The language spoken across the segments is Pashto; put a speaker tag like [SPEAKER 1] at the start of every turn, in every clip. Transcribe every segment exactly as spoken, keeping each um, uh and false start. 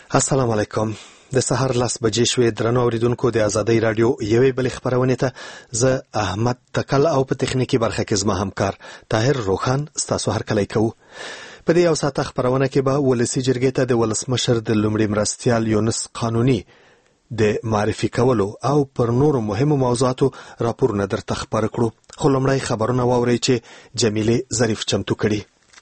[SPEAKER 1] السلام علیکم. د سحر لاس بجې شوې درنو اوریدونکو د ازادۍ رادیو یوې بلې خبرونې ته زه احمد تکل او په تخنیکی برخه کې زما همکار طاهر روخان ستاسو هرکلی کوو. په دې یو ساعته خبرونه کې به ولسی جرګې ته د ولسمشر د لومړي مرستیال یونس قانوني د معرفي کولو او پر نورو مهمو موضوعاتو راپورونه درته خبر کړو. خو لومړی خبرونه واورئ چې جمیله ظریف چمتو کړي.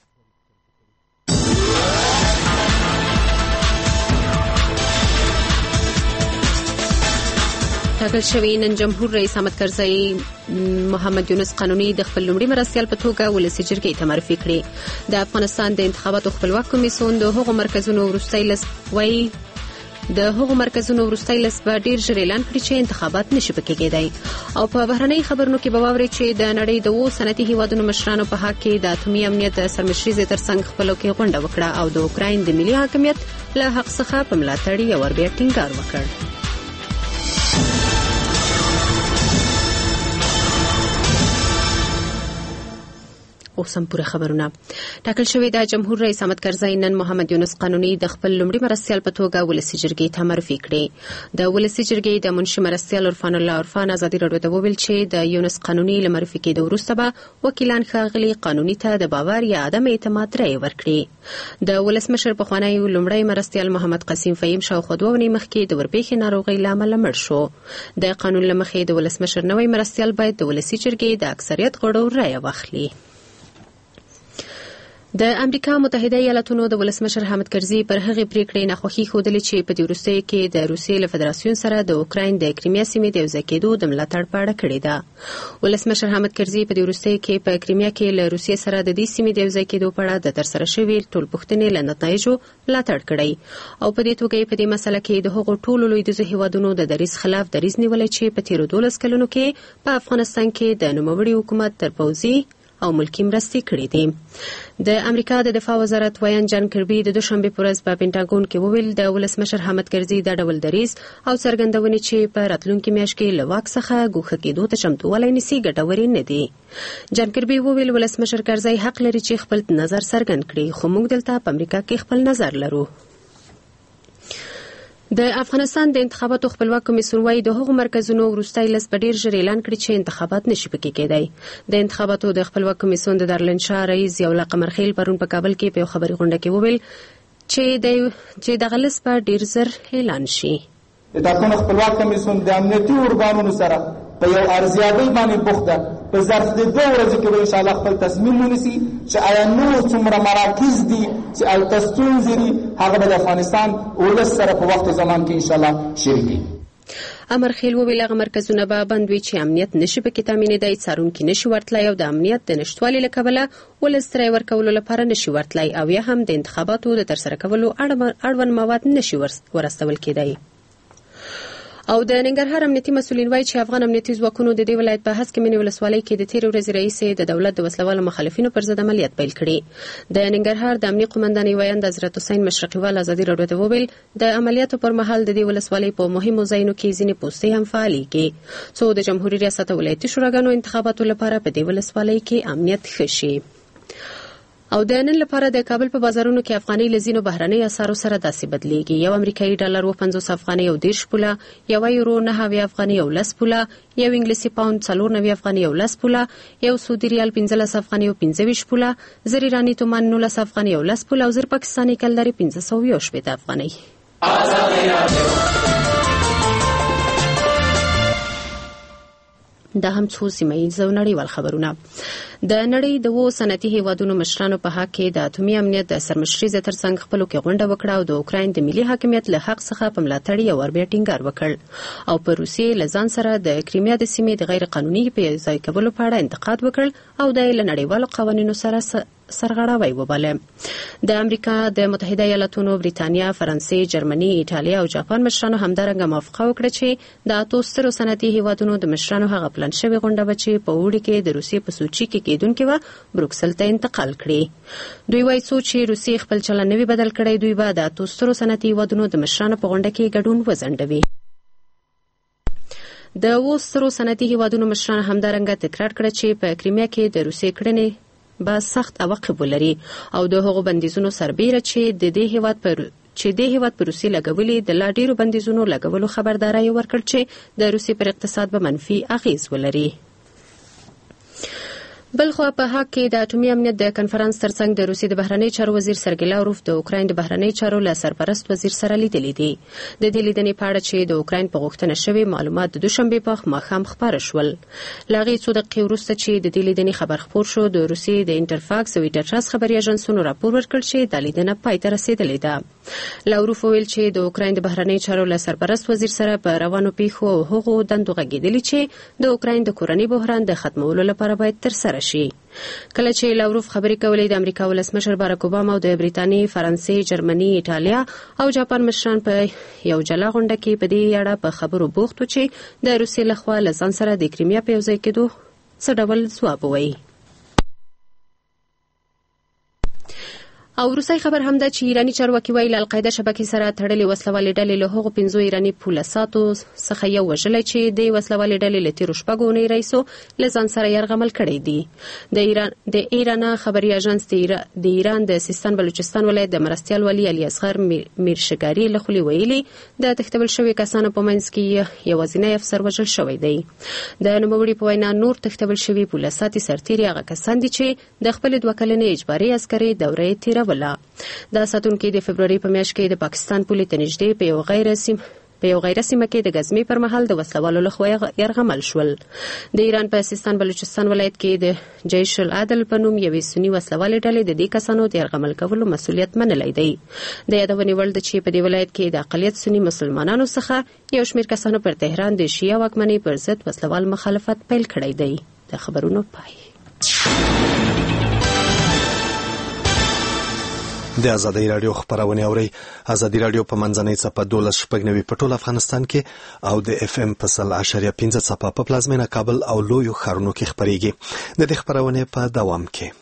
[SPEAKER 2] ټاکل شوی نن جمهور رئیس حامد کرزی محمد یونس قانوني د خپل لومړي مرستیال په توګه ولسي جرګې ته معرفي کړي. د افغانستان د انتخاباتو خپلواک کمیسیون د هغو مرکزونو وروستۍ لس وایي د هغو مرکزونو وروستۍ لس به ډیر ژر اعلان کړي چې انتخابات نشي پکې کېدای. او په بهرنۍ خبرونو کې به واورئ چې د نړۍ د اوو صنعتي هیوادونو مشرانو په حق کې د اتومي امنیت د سرمشرۍ ترڅنګ خپلو کې غونډه وکړه او د اوکراین د ملي حاکمیت له حق څخه په ملاتړ یې ور بیا ټینګار وکړ. اوسم پوره خبرونه. ټاکل شوی د جمهور رئیس حامد کرزی نن محمد یونس قانوني د خپل لومړي مرستیال په توګه ولسي جرګې ته معرفي کړي. د ولسي جرګې د منشي مرستیال عرفان الله عرفان ازادي راډیو ته وویل چې د یونس قانوني له معرفي کېدو وروسته به وکیلان ښاغلي قانوني ته د باور یا عدم اعتماد رایې ورکړي. د ولسمشر پخوانی لومړی مرستیال محمد قاسم فهیم شاوخوا دوه اونۍ مخکې د ورپېښې ناروغۍ له امله مړ شو. د قانون له مخې د ولسمشر نوی مرستیال باید د ولسي جرګې د اکثریت غړو رایه واخلي. د امریکا متحده ایالاتونو د ولسمشر حامد کرزي پر هغې پریکړې ناخوښي ښودلې چې په دې وروستیو کې د روسیې له فدراسیون سره د اوکراین د کریمیا سیمې د یوځای کېدو د ملاتړ په اړه کړې ده. ولسمشر حامد کرزي په دې وروستیو کې په کریمیا کې له روسیې سره د دې سیمې د یوځای کېدو په اړه د ترسره شوي ټولپوښتنې له نتایجو ملاتړ کړی او په دې توګه یې په دې مسله کې د هغو ټولو لویدیځو هیوادونو د دریځ خلاف دریځ نیولی چې په تېرو دولس کلونو کې په افغانستان کې د نوموړي حکومت تر پوځي او ملکی مرستې کړې دي. د امریکا د دفاع وزارت ویان جان کربي د دوشنبه پر ورځ په پینټاګون کې وویل د ولسمشر حامد کرزي د ډول دریځ او څرګندونې چې په راتلونکي میاشت کې له واک څخه ګوښه کېدو ته چمتووالی نیسي ګټورې نه دي. جان کربي وویل ولسمشر کرزي حق لري چې خپل نظر څرګند کړي خو موږ دلته په امریکا کې خپل نظر لرو. د افغانستان د انتخاباتو خپلواک کمیسیون وايي د هغو مرکزونو وروستۍ لس به ډیر ژر اعلان کړي چې انتخابات نشي پکې کېدای. د انتخاباتو د خپلواک کمیسیون د دارالانشا رئیس ضیاءالله قمرخیل پرون په کابل کې په یو خبري غونډه کې وویل چې د چې دغه لس به ډیر زر اعلان شي.
[SPEAKER 3] د ټاکنو خپلواک کمیسیون د امنیتي ارګانونو سره په یو ارزیابۍ باندې بوخته په ظرف د دوه ورځو کې به انشاءالله خپل تصمیم ونیسي چې آیا نور څومره مراکز دي چې هلته ستونزې دي هغه به د افغانستان ولس سره په وخت زمان کې انشاءالله شریکوي.
[SPEAKER 2] امرخیل وویل هغه مرکزونه به بند وي چې امنیت نشي پکې تامینېدی، څارونکي نشي ورتلی او د امنیت د نشتوالي له کبله ولس ته رایې ورکولو لپاره نشي ورتلی او یا هم د انتخاباتو د ترسره کولو اړوند مواد نشي ورستول کېدی. او د ننګرهار امنیتي مسؤلین وایي چې افغان امنیتي ځواکونو د دې ولایت په هسکې منې ولسوالۍ کې د تېرې ورځې راهیسې د دولت د وسلوالو مخالفینو پر ضد عملیات پیل کړي. د ننګرهار د امنیه قومندان ویاند حضرت حسین مشرقیوال ازادي راډیو ته وویل د عملیاتو پر مهال د دې ولسوالۍ په مهمو ځایونو کې ځینې پوستې هم فعالېږي څو د جمهوریت ریاست ولایتي شوراګانو انتخاباتو لپاره په دې ولسوالۍ کې امنیت ښه شي. او د نن لپاره د کابل په بازارونو کې افغاني لزینو بهرنۍ اسعارو سره داسې بدلیږي. یو امریکایي ډالر و پنځوس افغانۍ او دېرش پوله، یو یورو نهه اویا افغانۍ او لس پوله، یو انګلیسي پاوند څلور نوي افغانۍ او لس پوله، یو سعودي ریال پنځلس افغانۍ او پنځه ویشت پوله، زر ایراني تومان نولس افغانۍ او لس پوله او زر پاکستاني کلدارې پنځه سوه یو شپېته افغانۍ. دا هم څو سیمه‌ییز او نړیوال خبرونه. د نړۍ د اوو صنعتي هیوادونو مشرانو په حق کې د اتومي امنیت د سرمشرۍ ترڅنګ خپلو کې غونډه وکړه او د اوکراین د ملي حاکمیت له حق څخه په ملاتړ یې ور بیا ټینګار وکړ او په روسیې له ځان سره د کریمیا د سیمې د غیر قانوني په ځای کولو په اړه انتقاد وکړ او د نړیوالو قوانینو سره سرغړاوی وباله. د امریکا د متحده ایالاتونو، بریتانیا، فرانسې، جرمني، ایټالیا او جاپان مشرانو همدارنګه موافقه وکړه چې د اتو سترو صنعتي هیوادونو د مشرانو هغه پلان شوې غونډه به چې په اوړي کې د روسیې په سوچي کې کېدونکې وه بروکسل ته انتقال کړي. دوی وایي څو چې روسیې خپل چلند نوي بدل کړی دوی به د اتو سترو صنعتي هیوادونو د مشرانو په غونډه کې ګډون وځنډوي. د اوو سترو صنعتي هیوادونو مشرانو همدارنګه تکرار کړه چې په کریمیا کې د روسیې کړنې به سخت عواقب ولري او د هغو بندیزونو سربیره چې د دې هیواد پر چې د هیواد پر روسي لګولې د لا ډیرو بندیزونو لګولو خبرداري ورکړ چې د روسي پر اقتصاد به منفي اغیز ولري. بلخو په حق کې د اټومي امنیت د کنفرانس ترڅنګ د روسي د بهرنی چارو وزیر سرګی لاوروف د اوکراین د بهرنی چارو له سرپرست وزیر سره لیدلي دي. د دې لیدنې په اړه چې د اوکراین په غوښتنه شوی معلومات د دوشنبه په ماښام خبر شول. لاغي څو دقیقې وروسته چې د دې لیدنې خبر خپور شو د روسي د انټرفاکس او ایټرټراس خبري اژانسونو راپور ورکړ چې د لیدنه پای ته رسیدلې ده. لاوروف ویل چې د اوکراین د بهرنی چارو له سرپرست وزیر سره په روانو پیښو او هغو دندو غږیدلی چې د اوکراین د کورنۍ بحران د ختمولو لپاره باید تر سره شي. کله چې لاوروف خبرې کولې د امریکا ولسمشر باراک اوباما او د بریتانیې، فرانسې، جرمني، ایټالیا او جاپان مشران په یو جلا غونډه کې په دې اړه په خبرو بوخت وو چې د روسیې لخوا له ځان سره د کریمیا په یو ځای کېدو څه ډول ځواب ووایي. او روسي خبر هم ده چې ایرانی چارواکي وایي له القاعده شبکې سره تړلې وسلوالې ډلې له هغو پنځو ایرانی پولیساتو څخه یو وژلی چې د وسلوالې ډلې له تیرو شپږو اونۍ راهیسې له ځان سره یرغمل کړی دي. د ایران د ایران خبري اژانس د ایران د سیستان بلوچستان ولایت د مرستیال والي علي اصغر میرشګاری له خولې ویلي د تښتول شوي کسانو په منځ کې یوازینی افسر وژل شوی دی. د نوموړي په وینا نور تښتول شوي پولیسات سرتیري هغه کسان دي چې د خپل دوه کلنې اجباري عسکري دورې تیره ولا. دا ساتونکي د فبرवरी په میاشت کې د پاکستان پولې ته نږدې په یو غیر سیم په یو غیر سیمه کې د غزمې پر مهال د وسلوالو لخوا یرغمل شول. د ایران په سیستان بلوچستان ولایت کې د جیش العدل په نوم یوې سنی وسلوالې ډلې د دې کسانو د یرغمل کولو مسؤلیت منلی دی. د یادونې وړ ده چې په دې ولایت کې د اقلیت سنی مسلمانانو څخه یو شمېر کسانو پر تهران د شیعه واکمنۍ پر ضد وسلوال مخالفت پیل کړی دی. د خبرونو پای.
[SPEAKER 1] د ازادۍ رادیو خبرونه اوري. ازادۍ رادیو په منځنۍ صفه دولس شپږ نوي په ټول افغانستان کې او د اف ام په سل عشریا پنځه صفه په پلازمینه کابل او لویو ښارونو کې خبريږي. د دې خبرونه په دوام کې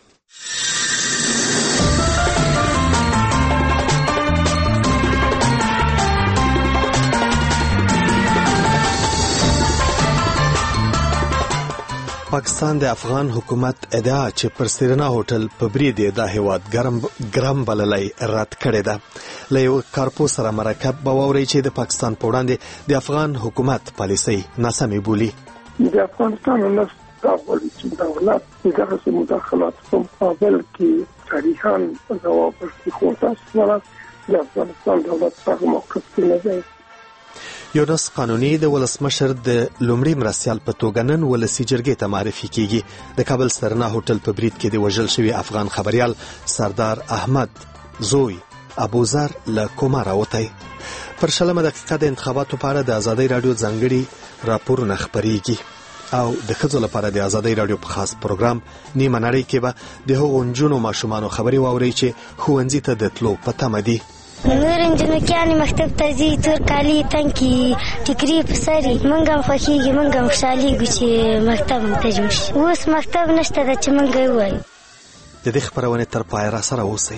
[SPEAKER 1] پاکستان د افغان حکومت ادعا چې پر سرینا هوټل په برید د هیواد ګرم ګرام بللای رد کړی ده. له یو کارپو سره مرکب باوري چې د پاکستان په وړاندې د افغان حکومت پالیسي ناسمه بولی.
[SPEAKER 4] د افغانستان نفس داخلي دولت دغه مداخلات په مقابل کې تاریخان جواب ورکړي تاسو د افغانستان دولت په موقف کې نه دی.
[SPEAKER 1] یونس قانوني د ولسمشر د لومړي مرستيال په توګه نن ولسی جرګې ته معرفي کیږي. د کابل سرنا هوټل په برید کې د وژل شوی افغان خبريال سردار احمد زوی ابوزر له کومه راوتی. پر شلمه دقیقه د انتخاباتو په اړه د ازادۍ رادیو ځانګړي راپورونه خبريږي او د خځو لپاره د ازادۍ رادیو په خاص پروګرام نیمه نړۍ کې به د هغو نجونو ماشومانو خبري واوري چې ښوونځي ته د تلو په تمه دي.
[SPEAKER 5] نور انجنکیانی مکتب ته ځي تور کالي تنکي ټیکري په سري منګه هم خوښېږي منګه هم خوشحالېږو چې مکتب هم ته جوړ شي. اوس مکتب نشته ده چې منګه یې ووایو.
[SPEAKER 1] د دې خبرونې تر پایه را سره اوسئ.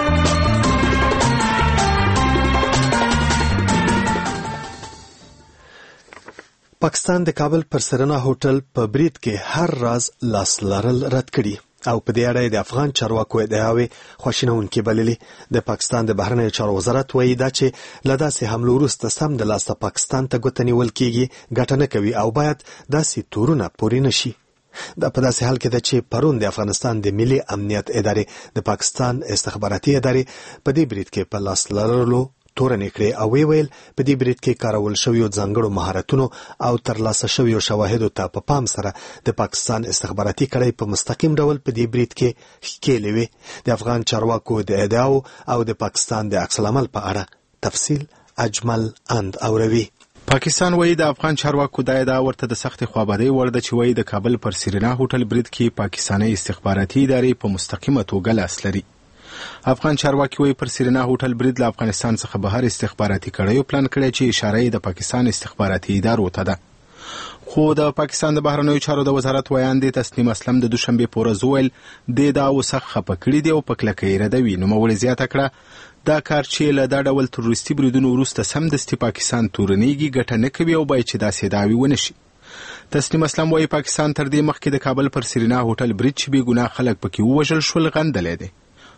[SPEAKER 1] پاکستان د کابل پر سرنا هوټل په برید کې هر راز لاس لرل رد کړي او په دې اړه د افغان چارواکو ادعاوې خواشینونکې بللې. د پاکستان د بهرنیو چارو وزارت وایي دا چې له داسې حملو وروسته سم د لاسه پاکستان ته ګوته نیول کېږي ګټه نه کوي او باید داسې تورونه پورې نشي. دا په داسې حال کې ده چې پرون د افغانستان د ملي امنیت ادارې د پاکستان استخباراتي ادارې په دې برید کې په لاس لرلو تورنې کړې او وی ویل په دې برید کې کارول شوی ځانګړو مهارتونو او ترلاسه شوی شواهدو ته په پام سره د پاکستان استخباراتي کړۍ په مستقیم ډول په دې برید کې ښکېلې وي. د افغان چارواکو د ادعاو او د پاکستان د عکس العمل په اړه تفصیل اجمل اند اوروي.
[SPEAKER 6] پاکستان وایي د افغان چارواکو د ادعا ورته د سخت خوابدۍ وړ ده چې وایي د کابل پر سرینا هوټل برید کې پاکستاني استخباراتي ادارې په مستقیمه توګه لاس لري. افغان چارواکي وایي پر سرینا هوټل برید له افغانستان څخه بهر استخباراتي کړیو پلان کړی چې اشاره یې د پاکستان استخباراتي ادارو ته ده. خو د پاکستان د بهرنیو چارو د وزارت ویاندې تسنیم اسلم د دوشنبه په ورځ وویل د ادعاو څخه خفه کړي دي او په کلکه یې ردوي. نوموړي زیاته کړه دا کار چې له دا ډول تروریستي بریدونو وروسته سمدستي پاکستان تورنېږي ګټه نه کوي او باید چې داسې ادعاوې ونه شي. تسنیم اسلم وایي پاکستان تر دې مخکې د کابل پر سرینا هوټل برید چې بې ګناه خلک پکې ووژل شول غندلی دی.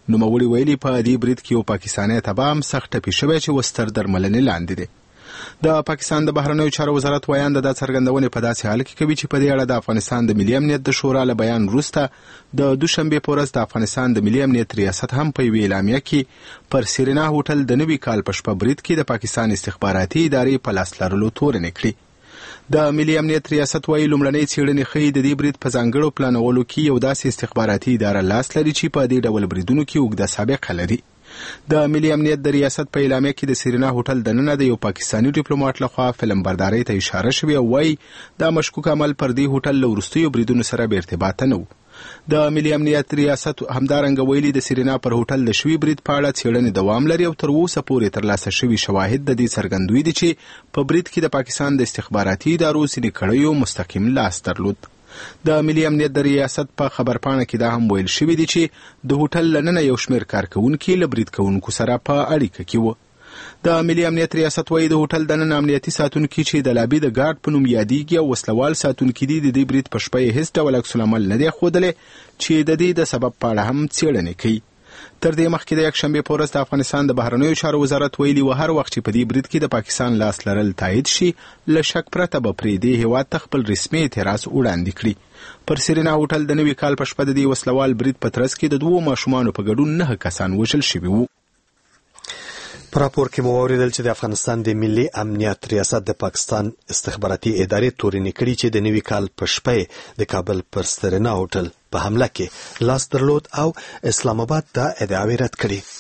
[SPEAKER 6] نوموړي ویلي په دې برید کې یو پاکستاني تباه هم سخت ټپي شوی چې اوس تر درملنې لاندې دی. د پاکستان د بهرنیو چارو وزارت ویان د څرګندونې په داسې حال کې کوي چې په دې اړه د افغانستان د ملي امنیت د شورا له بیان وروسته د دوشنبه په ورځ د افغانستان د ملي امنیت ریاست هم په یوې اعلامیه کې پر سیرینا هوټل د نوي کال په شپه برید کې د پاکستان استخباراتي ادارې په لاس لرلو تورنې کړې. د ملي امنیت ریاست وايي لومړنۍ څېړنې ښیي د دې برید په ځانګړو پلانولو کې یو داسې استخباراتي اداره لاس لري چې په دې ډول بریدونو کې اوږده سابقه لري. د ملي امنیت د ریاست په اعلامیه کې د سیرینا هوټل دننه د یو پاکستاني ډیپلوماټ لخوا فلم بردارۍ ته اشاره شوې او وايي دا مشکوک عمل پر دې هوټل له وروستیو بریدونو سره بې ارتباطه نه و. د ملي امنیت ریاست همدارنګه ویلي د سیرینا پر هوټل د شوي برید په اړه څېړنې دوام لري او تر اوسه پورې ترلاسه شوي شواهد د دې څرګندوي دي چې په برید کې د پاکستان د استخباراتي ادارو ځینې کړیو مستقیم لاس درلود. د ملي امنیت د ریاست په خبرپاڼه کې دا هم ویل شوی دی چې د هوټل لننه یو شمېر کارکوونکي له برید کوونکو سره په اړیکه کې وو. د ملي امنیت ریاست وايي د هوټل دننه امنیتي ساتونکي چې د لابي د ګارد په نوم یادېږي او وسلوال ساتونکي دي د دې برید په شپه یې هیڅ ډول عکس العمل نه دی ښودلی چې د دې د سبب په اړه هم څېړنې کوي. تر دې مخکې د یکشنبې په ورځ د افغانستان د بهرنیو چارو وزارت ویلي و هر وخت چې په دې برید کې د پاکستان لاس لرل تایید شي له شک پرته به پرې دې هېواد ته خپل رسمي اعتراض وړاندې کړي. پر سیرینا هوټل د نوي کال په شپه د دې وسلوال برید په ترڅ کې د دوو ماشومانو په ګډون نهه کسان وژل شوي وو.
[SPEAKER 1] په راپور کې مو واورېدل چې د افغانستان د ملي امنیت ریاست د پاکستان استخباراتي ادارې تورنې کړي چې د نوي کال په شپه د کابل پر سیرینا هوټل په حمله کې لاس درلود او اسلام آباد ته ادعاوې رد کړي.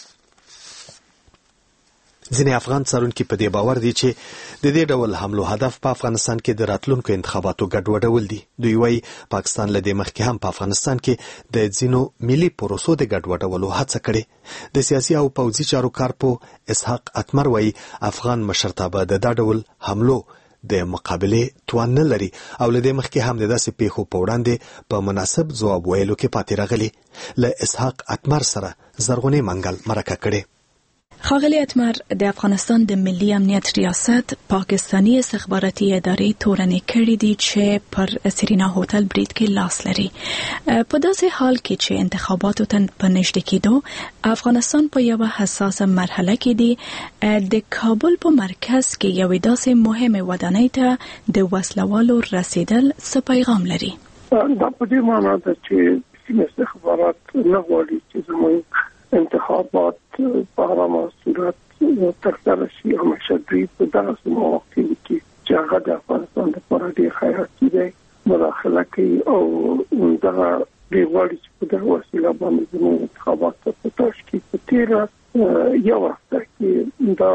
[SPEAKER 1] ځینې افغان څارونکي په دې باور دي چې د دې ډول حملو هدف په افغانستان کې د راتلونکو انتخاباتو ګډوډول دي. دوی وايي پاکستان له دې مخکې هم په افغانستان کې د ځینو ملي پروسو د ګډوډولو هڅه کړې. د سیاسي او پوځي چارو کارپو اسحاق اتمر وايي افغان مشرتابه د دا ډول حملو د مقابلې توان نه لري او له دې مخکې هم د داسې پیښو په وړاندې په مناسب ځواب ویلو کې پاتې راغلي. له اسحاق اتمر سره زرغونې منګل مرکه کړې.
[SPEAKER 7] ښاغلی اتمر، د افغانستان د ملي امنیت ریاست پاکستاني استخباراتي ادارې تورنې کړې دي چې پر سیرینا هوټل برید کې لاس لري. په داسې حال کې چې انتخاباتو ته په نږدې کېدو افغانستان په یوه حساسه مرحله کې دی، د کابل په مرکز کې یوې داسې مهمې ودانۍ ته د وسلوالو رسیدل څه پیغام لري؟
[SPEAKER 4] دا په دې معنا ده چې استخبارات نه غواړي چې زموږ انتخابات په هغه صورت ترسره شي. همیشه دوی په داسې مواقعو کې چې هغه د افغانستان لپاره ډېر حیاتي دی مداخله کوي او دغه دوی غواړي چې په دغه وسیله باندې زموږ انتخابات ته په تشکیل په تېره یو هفته کې دا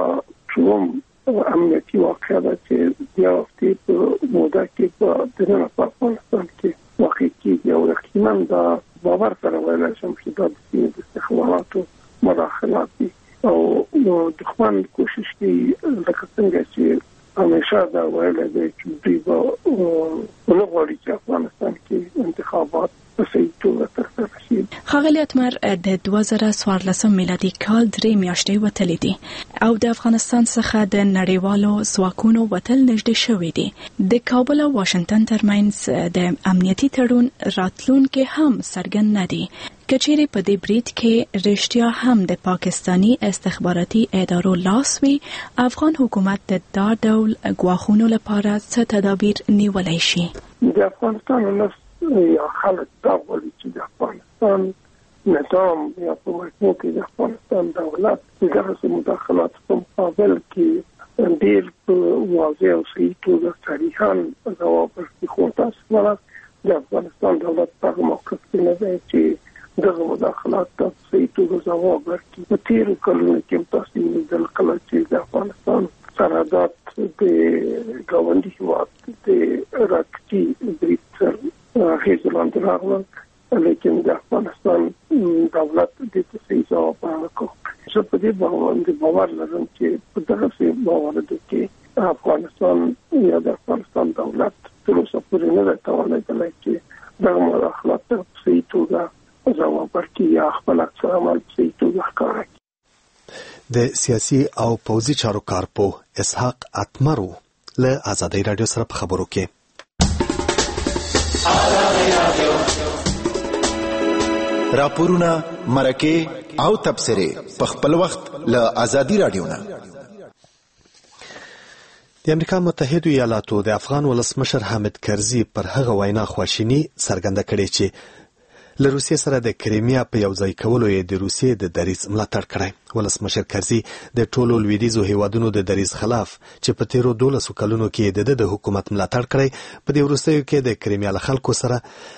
[SPEAKER 4] ټول امنیتي واقعه ده چې یو هفتې په موده کې په دننه په افغانستان کې واقع کېږي او یقینا دا باور سره ویلی شم چې دا د سیمې د استخباراتو مداخلات دي او دښمن کوشش کوي لکه څنګه چې همیشه دا ویلی دی چې دوی به ونه غواړي چې افغانستان کې انتخابات په صحیح توګه ترسره شي.
[SPEAKER 7] ښاغلی اتمر، د دوه زره څوارلسم میلادي کال درې میاشتې وتلې دي او د افغانستان څخه د نړیوالو ځواکونو وتل نږدې شوي دي. د کابل او واشنګټن ترمنځ د امنیتي تړون راتلونکي هم څرګند نه دي. که چیرې په دې برید کې رښتیا هم د پاکستاني استخباراتي ادارو لاس وي، افغان حکومت د دا ډول ګواښونو لپاره څه تدابیر نیولی شي؟
[SPEAKER 4] د افغانستان ولس یا خلک دا غواړي چې د افغانستان نظام یا په مجموع کې د افغانستان دولت دغسې مداخلات په مقابل کې ډېر په واضح او صحیح توګه صریحا ځواب ورکړي. خو تاسو وایئ د افغانستان دولت په هغه موقف کې نه دی چې دغه مداخلات ته په صحیح توګه ځواب ورکړي. په تېرو کلونو کې تاسو ولیدل کله چې د افغانستان سرحدات د ګاونډي هېواد د راکټي برید سره هیڅ لاندې راغلل، لیکن د افغانستان دولت دې ته صحیح ځواب ورکړ. زه په دې باندې باور لرم چې په دغسې مواردو کې افغانستان یا د افغانستان دولت تر اوسه پورې نه دی توانېدلی چې دغه مداخلات ته په صحیح توګه ځواب ورکړي یا خپل عکس العمل په صحیح توګه ښکاره کړي.
[SPEAKER 1] د سیاسي او پوځي چارو کارپو اسحاق اتمر له ازادۍ راډیو سره په خبرو کې.
[SPEAKER 8] راپورونه، مرکې او تبصرې په خپل وخت له آزادي رادیو نه.
[SPEAKER 1] د امریکا متحده ایالاتو د افغان ولسمشر حامد کرزي پر هغه وینا خواشینی څرګنده کړې چې له روسیې سره د کریمیا په یو ځای کولو یې د روسیې د دریځ ملاتړ کړی. ولسمشر کرزي د ټولو لویدیځو هیوادونو د دریځ خلاف چې په تیرو دولسو کلونو کې د د حکومت ملاتړ کړی، په دې وروستیو کې د کریمیا له خلکو سره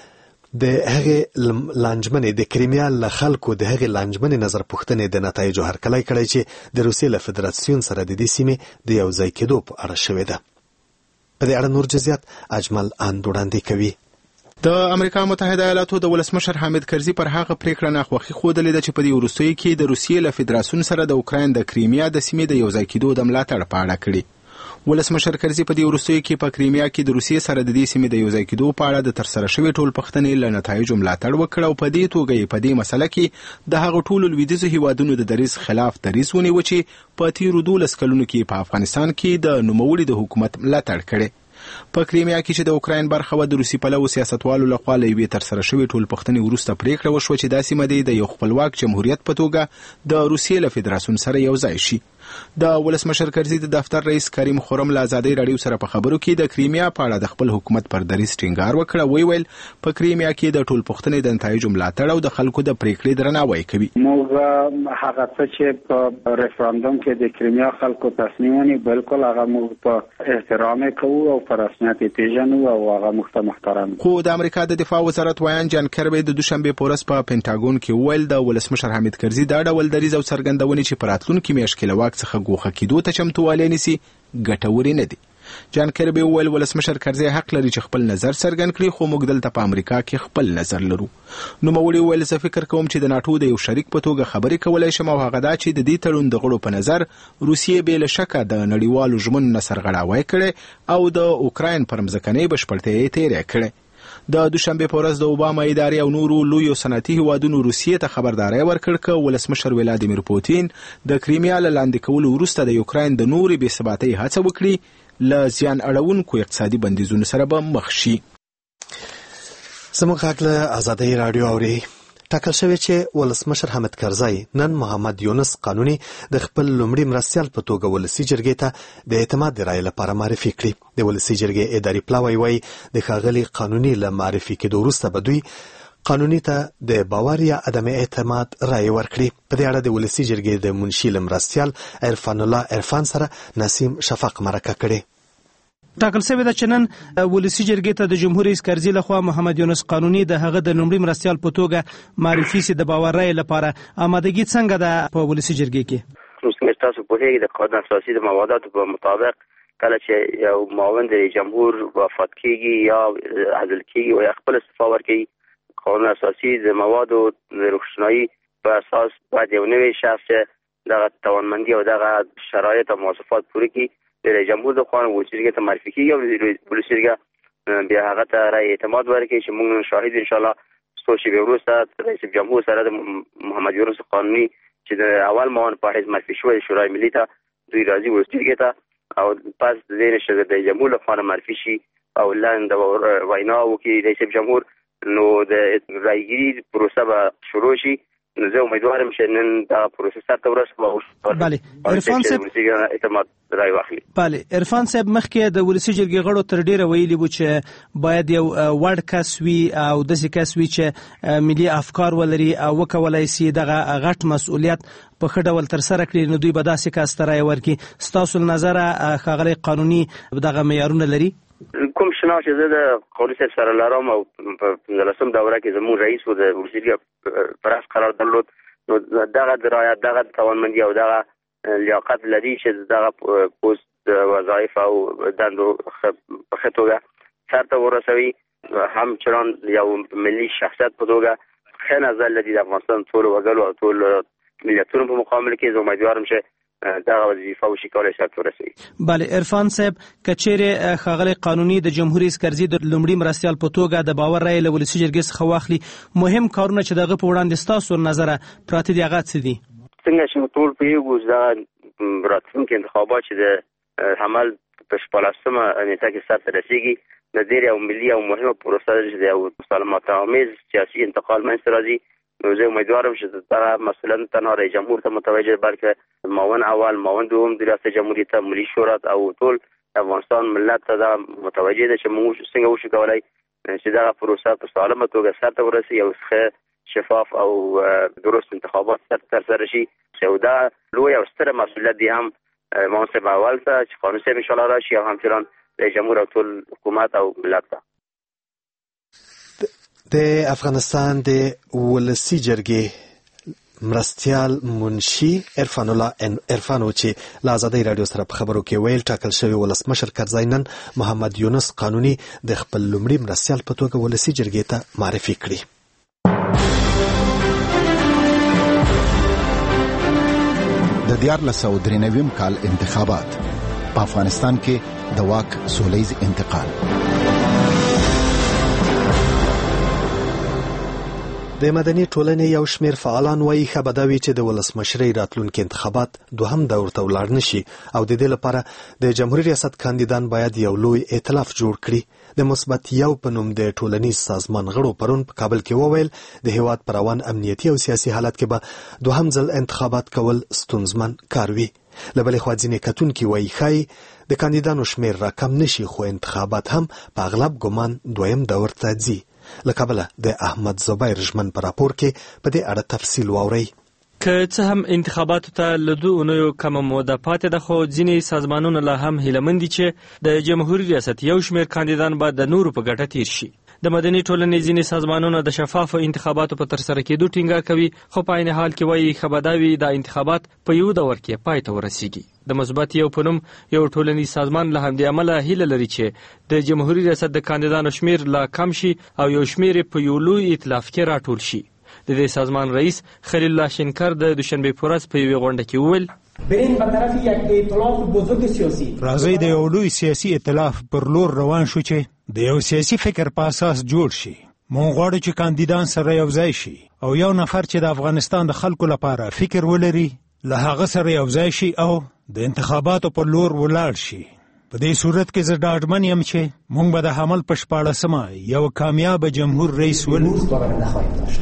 [SPEAKER 1] د هغې لانجمنې د کریمیا له خلکو د هغې لانجمنې نظر پوښتنې د نتایجو هرکلی کړی چې د روسیې له فدراسیون سره د دې سیمې د یو ځای کېدو په اړه شوې ده. په دې اړه نور جزئیات اجمل آن وړاندې کوي.
[SPEAKER 6] د امریکا متحده ایالاتو د ولسمشر حامد کرزي پر هغه پریکړه ناخوښي ښودلې ده چې په دې وروستیو کې د روسیې له فدراسیون سره د اوکراین د کریمیا د سیمې د یو ځای کېدو د ملاتړ په اړه کړي. ولسمشر کرزي په دې وروستیو کې په کریمیا کې د روسیې سره د دې سیمې د یو ځای کېدو په اړه د ترسره شوې ټول پوښتنې له نتایجو ملاتړ وکړ او په دې توګه یې په دې مسله کې د هغو ټولو لویدیځو هیوادونو د دریځ خلاف دریځ ونیو چې په تیرو دولس کلونو کې په افغانستان کې د نوموړي د حکومت ملاتړ کړي. په کریمیا کې چې د اوکراین برخه و د روسي پلوو سیاستوالو لخوا له یوې ترسره شوې ټول پوښتنې وروسته پریکړه وشوه چې دا سیمه دی د یو خپلواک جمهوریت په توګه د روسیې له فدراسیون سره یو ځای شي. د ولسمشر کرزي د دفتر رئیس کریم خرم له آزادۍ راډیو سره په خبرو کې د کریمیا په اړه د خپل حکومت پر دریځ ټینګار وکړ او ویل په کریمیا کې د ټول پوښتنې د نتایجو ملاتړ او د خلکو د پریکړې درناوی کوي.
[SPEAKER 9] موږ هغه څه چې په ریفرندوم کې د کریمیا خلکو تصمیم ونیو بالکل هغه موږ په احترام کوو او په رسمیت پیژنو او هغه موږ محترم.
[SPEAKER 6] خو د امریکا د دفاع وزارت وایان جان کربي د دوشنبه په ورځ په پینټاګون کې ویل د ولسمشر حامد کرزي دا ډول دریځ او څرګندونې چې په راتلونکي میاشت کې له واک څخه ګوښه کېدو ته چمتووالی نیسي ګټورې نه دي. جان کربي وویل ولسمشر کرزي حق لري چې خپل نظر څرګند کړي خو موږ دلته په امریکا کې خپل نظر لرو. نوموړي وویل زه فکر کوم چې د ناټو د یو شریک په توګه خبرې کولی شم او هغه دا چې د دې تړون د غړو په نظر روسیې بې له شکه د نړیوالو ژمنو نه سرغړاوی کړی او د اوکراین پر مځکنۍ بشپړتیا یې تېری کړی. د دوشنبه په ورځ د اوباما ادارې او نورو لویو صنعتي هیوادونو روسیې ته خبرداری ورکړ چې ولسمشر ولادیمیر پوتین د کریمیا له لاندې کولو وروسته د یوکراین د نورې بې ثباتۍ هڅه وکړي له زیان اړونکو اقتصادي بندیزونو سره به مخ شي.
[SPEAKER 1] زموږ غږ له آزادۍ راډیو اوري. ټاکل شوی چې ولسمشر حامد کرزي نن محمد یونس قانوني د خپل لومړي مرستیال په توګه ولسي جرګې ته د اعتماد د رایې لپاره معرفي کړي. د ولسي جرګې اداري پلاوی وایي د ښاغلي قانوني له معرفي کېدو وروسته به دوی قانوني ته د باور یا عدم اعتماد رایې ورکړي. په دې اړه د ولسي جرګې د منشي له مرستیال عرفان الله عرفان سره نسیم شفق مرکه کړي.
[SPEAKER 10] ټاکل شوی ده چې نن ولسي جرګې ته د جمهور رئیس کرزي لخوا محمد یونس قانوني د هغه د لومړي مرستیال په توګه معرفي سي د باور رایې لپاره. آمادګي څنګه ده په ولسي جرګې کې؟
[SPEAKER 11] اوس تاسو په هغه د قانون اساسي د مواداتو په مطابق کله چې یو معاون د جمهور وفات کیږي یا عزل کیږي او خپل استعفا ورکوي، قانون اساسي د موادو د روښنايي په اساس باید یو نوی شخص دغه توانمندي او دغه شرایط او مواصفات پوره کړي د جمهور د خوا ولسي جرګې ته معرفي کیږي او ولسي جرګه بیا هغه ته رایې اعتماد ورکړي چې موږ شاهد ان شاء الله څو شېبې وروسته رئیس جمهور سره د محمد یونس قانوني چې د اول معاون په حیث معرفي شوی شورای ملي ته دوی راځي ولسي جرګې ته او پس د دې نشه د جمهور لخوا معرفي شي او لاندې وینا وکړي رئیس جمهور نو د رایګري پروسه به شروع شي. نو زه امیدوارم چې نن دا پروسه سره ورسېږي.
[SPEAKER 10] بله عرفان صاحب
[SPEAKER 11] اعتماد رای واخلي.
[SPEAKER 10] بله عرفان صاحب مخکې د ولسي جرګې غړو تر ډیره ویلي وو چې باید یو وړ کس وي او داسې کس وي چې ملي افکار ولري او وکولای شي دغه غټ مسؤلیت په ښه ډول ترسره کړي. نو دوی به داسې کس ته رایه ورکړي. ستاسو له نظره ښاغلی قانوني دغه معیارونه لري؟
[SPEAKER 11] کوم شناخت چې زه د قانوني صاحب سره لرم او په پنځلسم دوره کې زموږ رئیس و د ولسي جرګې پر اس قرار درلود، نو دغه درایت دغه توانمندي او دغه لیاقت لري چې دغه پوست وظایف او دندو په ښه توګه سرته ورسوي. همچنان یو ملي شخصیت په توګه ښه نظر لري د افغانستان ټولو وګړو او ټولو ملتونو په مقابل کې. زه امیدوارم چې دغه وظیفه او شکایت سره ورسوي.
[SPEAKER 10] بله عرفان صاحب کچېرې ښاغلی قانوني د جمهور رئیس کرزي د لومړي مرستیال په توګه د باور رایې له ولسي جرګې څخه واخلي، مهم کارونه چې دغه په وړاندې ستاسو نظره پراته دي هغه څه دي؟
[SPEAKER 11] څنګه چې ټول پوهېږو دا راتلونکي انتخابات چې د حمل په شپاړلسمه نېټه کې سرته رسېږي د ډېرې یو ملي او مهمه پروسه چې د یو مسالمت‌آمیز سیاسي انتقال منځته راځي نو زه امیدوارم چې دا مثلا تنها رئیس جمهور ته متوجه بلکې معاون اول معاون دوم د ریاست جمهوریت ته ملي شورا او ټول افغانستان ملت ته دا متوجه ده چې موږ څنګه وشو کولای چې دا پروسه په سالمه توګه سرته ورسي او ښه شفاف او درست انتخابات تر سره شي. چې دا لوی او ستره مسؤلیت دی هم منصب اول ته چې قانون صاحب ان شاء الله راشي او همچنان رئیس جمهور او ټول حکومت او ملت ته.
[SPEAKER 1] د افغانستان د ولسی جرګې مرستیال منشي عرفان الله عرفانو چې له ازادۍ رادیو سره په خبرو کې ویل ټاکل شوی ولسمشر کرزی نن محمد یونس قانوني د خپل لومړي مرستیال په توګه ولسی جرګې ته معرفي کړی.
[SPEAKER 8] د دیارلس سوه درې نوي کال انتخابات په افغانستان کې د واک سولیز انتقال.
[SPEAKER 1] د مدني ټولنې یو شمېر فعالان وایي ښه به دا وي چې د ولسمشرۍ راتلونکي انتخابات دوهم دور ته ولاړ نشي او د دې لپاره د جمهوریت ریاست کاندیدان باید یو لوی ائتلاف جوړ کړي. د مثبت یو په نوم د ټولنیز سازمان غړو پرون په کابل کې وویل د هیواد پر روان امنیتي او سیاسي حالت کې به دوهم ځل انتخابات کول ستونزمن کار وي. له بلې خوا ځینې کتونکي وایي ښایي د کاندیدانو شمېر راکم نشي خو انتخابات هم په اغلب ګمان دویم دور ته ځي. له کابله د احمد زبیر ژمن په راپور کې په دې اړه تفصیل واورئ.
[SPEAKER 12] که څه هم انتخاباتو ته له دوه اونیو کمه موده پاتې ده خو ځینې سازمانونه لا هم هیلهمند دي چې د جمهوریت ریاست یو شمېر کاندیدان به د نورو په ګټه تیر شي. د مدني ټولنې ځینې سازمانونه د شفافو انتخاباتو په ترسره کېدو ټینګار کوي خو په عین حال کې وایي ښه به دا وي دا انتخابات په یو دور کې پای ته ورسیږي. د مثبت یو په نوم یو ټولنیز سازمان له همدې امله هیله لري چې د جمهوریت ریاست د کاندیدانو شمېر لا کم شي او یو شمېر په یو لوی ائتلاف کې راټول شي. د دې سازمان رئیس خلیل الله شنکر د دوشنبه په ورځ په یوې غونډه کې وویل
[SPEAKER 13] بریم به طرف یک ائتلاف بزرگ سیاسی
[SPEAKER 14] راځي د یو لوی سیاسي ائتلاف پر لور روان شو چې د یو سیاسي فکر په اساس جوړ شي. مونږ غواړو چې کاندیدان سره یو ځای شي او یو نفر چې د افغانستان د خلکو لپاره فکر ولري له هغه سره یو ځای شي او د انتخاباتو پر لور ولاړ شي. په دې صورت کې زه ډاډمن یم چې مونږ به د حمل په شپاړسمه یو کامیاب جمهور رئیس ولرو.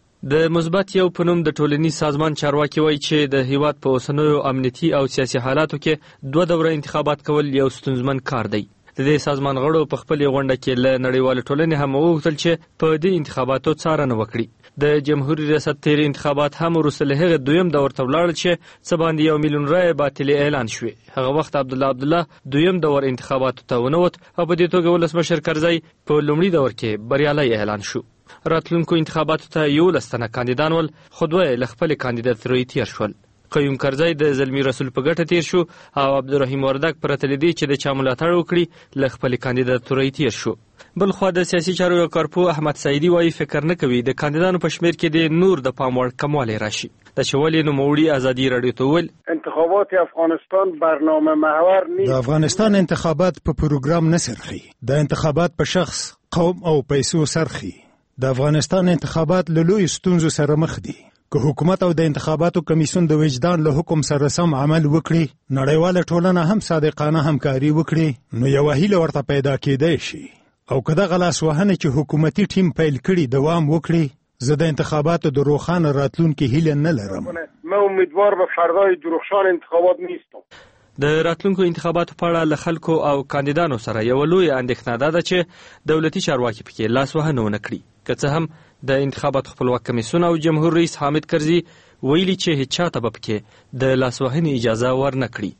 [SPEAKER 12] د مثبت یو په نوم د ټولنیز سازمان چارواکي وایي چې د هیواد په اوسنیو امنیتي او سیاسي حالاتو کې دوه دوره انتخابات کول یو ستونزمن کار دی. د دې سازمان غړو په خپل غونډه کې له نړیوال ټولنې هم وغوښتل چې په دې انتخاباتو څارنه وکړي. د جمهوریت ریاست تیر انتخابات هم وروسته له هغه دویم دور ته ولاړل چې څه باندې یو میلیون رایې باطلې اعلان شوې. هغه وخت عبدالله عبدالله دویم دور انتخاباتو ته ونوت او په دې توګه ولسمشر کرزی په لومړي دور کې بریالی اعلان شو. راتلونکو انتخاباتو ته یولس تنه کاندیدان ول خو دوه له خپل کاندیداتورۍ تیر شول. قیوم کرزی د زلمی رسول په ګټه تیر شو او عبدالرحیم وردګ پرته له دې چې د چا ملاتړ وکړي له خپل کاندیداتورۍ تیر شو. بل خو د سیاسي چارو یو کارپو احمد سعیدی وایي فکر نه کوي د کاندیدانو په شمېر کې د نور د پام وړ کموالی راشي. د شولې نوموړي ازادي رادیو ته وویل
[SPEAKER 4] انتخابات افغانستان برنامه محور نیست.
[SPEAKER 14] د افغانستان انتخابات په پروګرام نه سرخي. د انتخابات په شخص قوم او پیسو سرخي. د افغانستان انتخابات له لوی ستونزو سره مخ دي. که حکومت او د انتخاباتو کمیسیون د وجدان له حکم سره سم عمل وکړي نړیواله ټولنه هم صادقانه همکاري وکړي نو یو هیله ورته پیدا کېدای شي. او که دغه لاسوهنه چې حکومتي ټیم پیل کړي دوام وکړي زه د انتخاباتو د روښانه راتلونکي هیله نه لرم.
[SPEAKER 4] من امیدوار به فردای روښانه انتخابات نیستم.
[SPEAKER 12] د راتلونکو انتخاباتو په اړه له خلکو او کاندیدانو سره یو لوی اندېښنه ده چې دولتي چارواکي پکې لاسوهنه ونه کړي. که څه هم د انتخاباتو خپلواک کمیسیون او جمهور رئیس حامد کرزي ویلي چې هیڅ چاته به پکې د لاسوهنې اجازه ورنه کړي.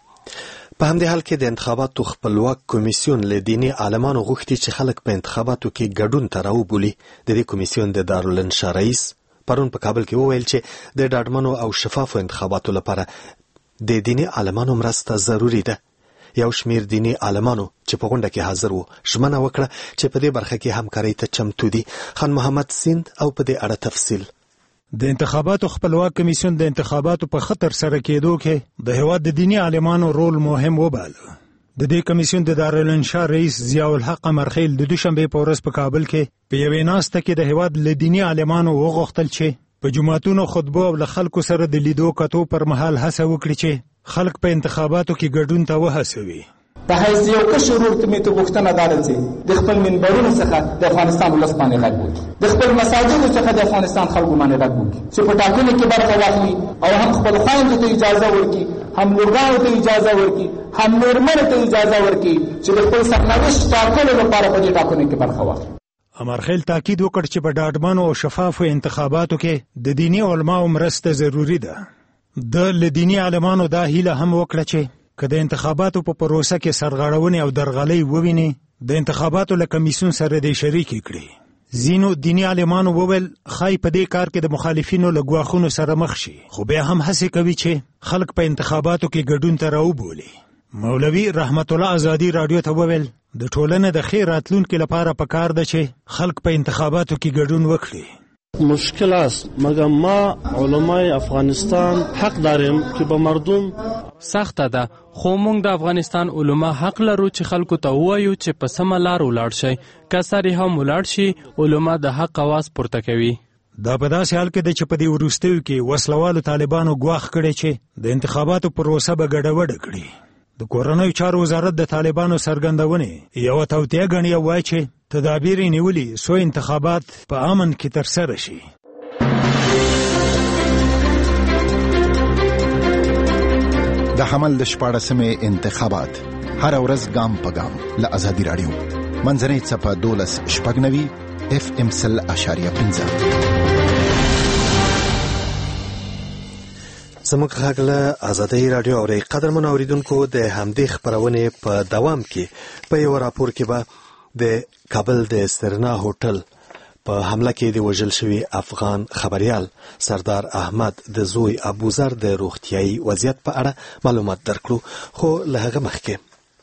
[SPEAKER 1] په همدې حال کې د انتخاباتو خپلواک کمیسیون له دیني عالمانو غوښتي چې خلک په انتخاباتو کې ګډون ته راوبولي. د دې کمیسیون د دارالانشا رئیس پرون په کابل کې وویل چې د ډاډمنو او شفافو انتخاباتو لپاره د دیني عالمانو مرسته ضروري ده. یو شمیر دیني عالمانو چې په غونډه کې حاضر وو ژمنه وکړه چې په دې برخه کې همکارۍ ته چمتو دي. خان محمد سیند او په دې اړه تفصیل.
[SPEAKER 14] د انتخاباتو خپلواک کمیسیون د انتخاباتو په خطر سره کېدو کې د هیواد د دیني عالمانو رول مهم وباله. د دې کمیسیون د دارالانشا رئیس ضیاء الحق مرخیل د دوشنبه په ورځ په کابل کې په یوې ناسته کې د هیواد له دیني عالمانو وغوښتل چې په جمعتونو خطبو او له خلکو سره د لیدو کتو پر مهال هڅه وکړي چې خلک په انتخاباتو کې ګډون ته وهڅوي.
[SPEAKER 3] په حیث یو کشر ورور ته مې ته غوښتنه دا ده چې د خپل منبرونو څخه د افغانستان ولس باندې غږ وکړي، د خپل مساجدو څخه د افغانستان خلکو باندې غږ وکړي چې په ټاکنو کې برخه واخلي او هم خپل خویندو ته اجازه ورکړي، هم لورګانو ته اجازه ورکړي، هم مېرمنو ته اجازه ورکړي چې د خپل سرنوشت ټاکلو لپاره په دې ټاکنو کې برخه واخلي.
[SPEAKER 14] امرخیل تاکید وکړ چې په ډاډمنو او شفافو انتخاباتو کې د دیني علماو مرسته ضروری ده. د لدینی عالمانو دا هیله هم وکړه چې که د انتخاباتو په پروسه کې سرغړونې او درغلۍ وویني د انتخاباتو له کمیسیون سره دې شریکې کړي. ځینو دیني عالمانو وویل ښایي په دې کار کې د مخالفینو له ګواښونو سره مخ شي، خو بیا هم هڅې کوي چې خلک په انتخاباتو کې ګډون ته راوبولي. مولوي رحمت الله آزادي راډیو ته وویل د ټولنې د ښې راتلونکي لپاره پکار ده چې خلک په انتخاباتو کې ګډون وکړي.
[SPEAKER 15] مشکل است مگر ما علمای افغانستان حق داریم که به مردم
[SPEAKER 12] سخته ده، خو موږ د افغانستان علما حق لرو چې خلکو ته ووایو چې په سمه لار ولاړ شي. که سر هم ولاړ شي علما د حق اواز پورته کوي.
[SPEAKER 14] دا په داسې حال کې ده چې په دې وروستیو کې وسلوالو طالبانو ګواښ کړی چې د انتخاباتو پروسه به ګډوډه کړي. د کورنیو چارو وزارت د طالبانو څرګندونې یوه توطیه ګڼي او وایي چې تدابیر یې نیولي څو انتخابات په امن کې ترسره شي.
[SPEAKER 8] د حمل د شپاړسمې انتخابات هر ورځ ګام په ګام له ازادي راډیو منځنۍ څپه دولس شپږ نوي اف ام سل اشاریه پنځه.
[SPEAKER 1] زموږ غږ له ازادي راډیو اوري. قدرمن اوریدونکو د همدې خبرونې په دوام کې په یو راپور کې به د کابل د سرنا هوټل په حمله کې د وژل شوی افغان خبريال سردار احمد د زوی ابوذر د روغتيایي وضعیت په اړه معلومات درکړو. خو له هغه مخکې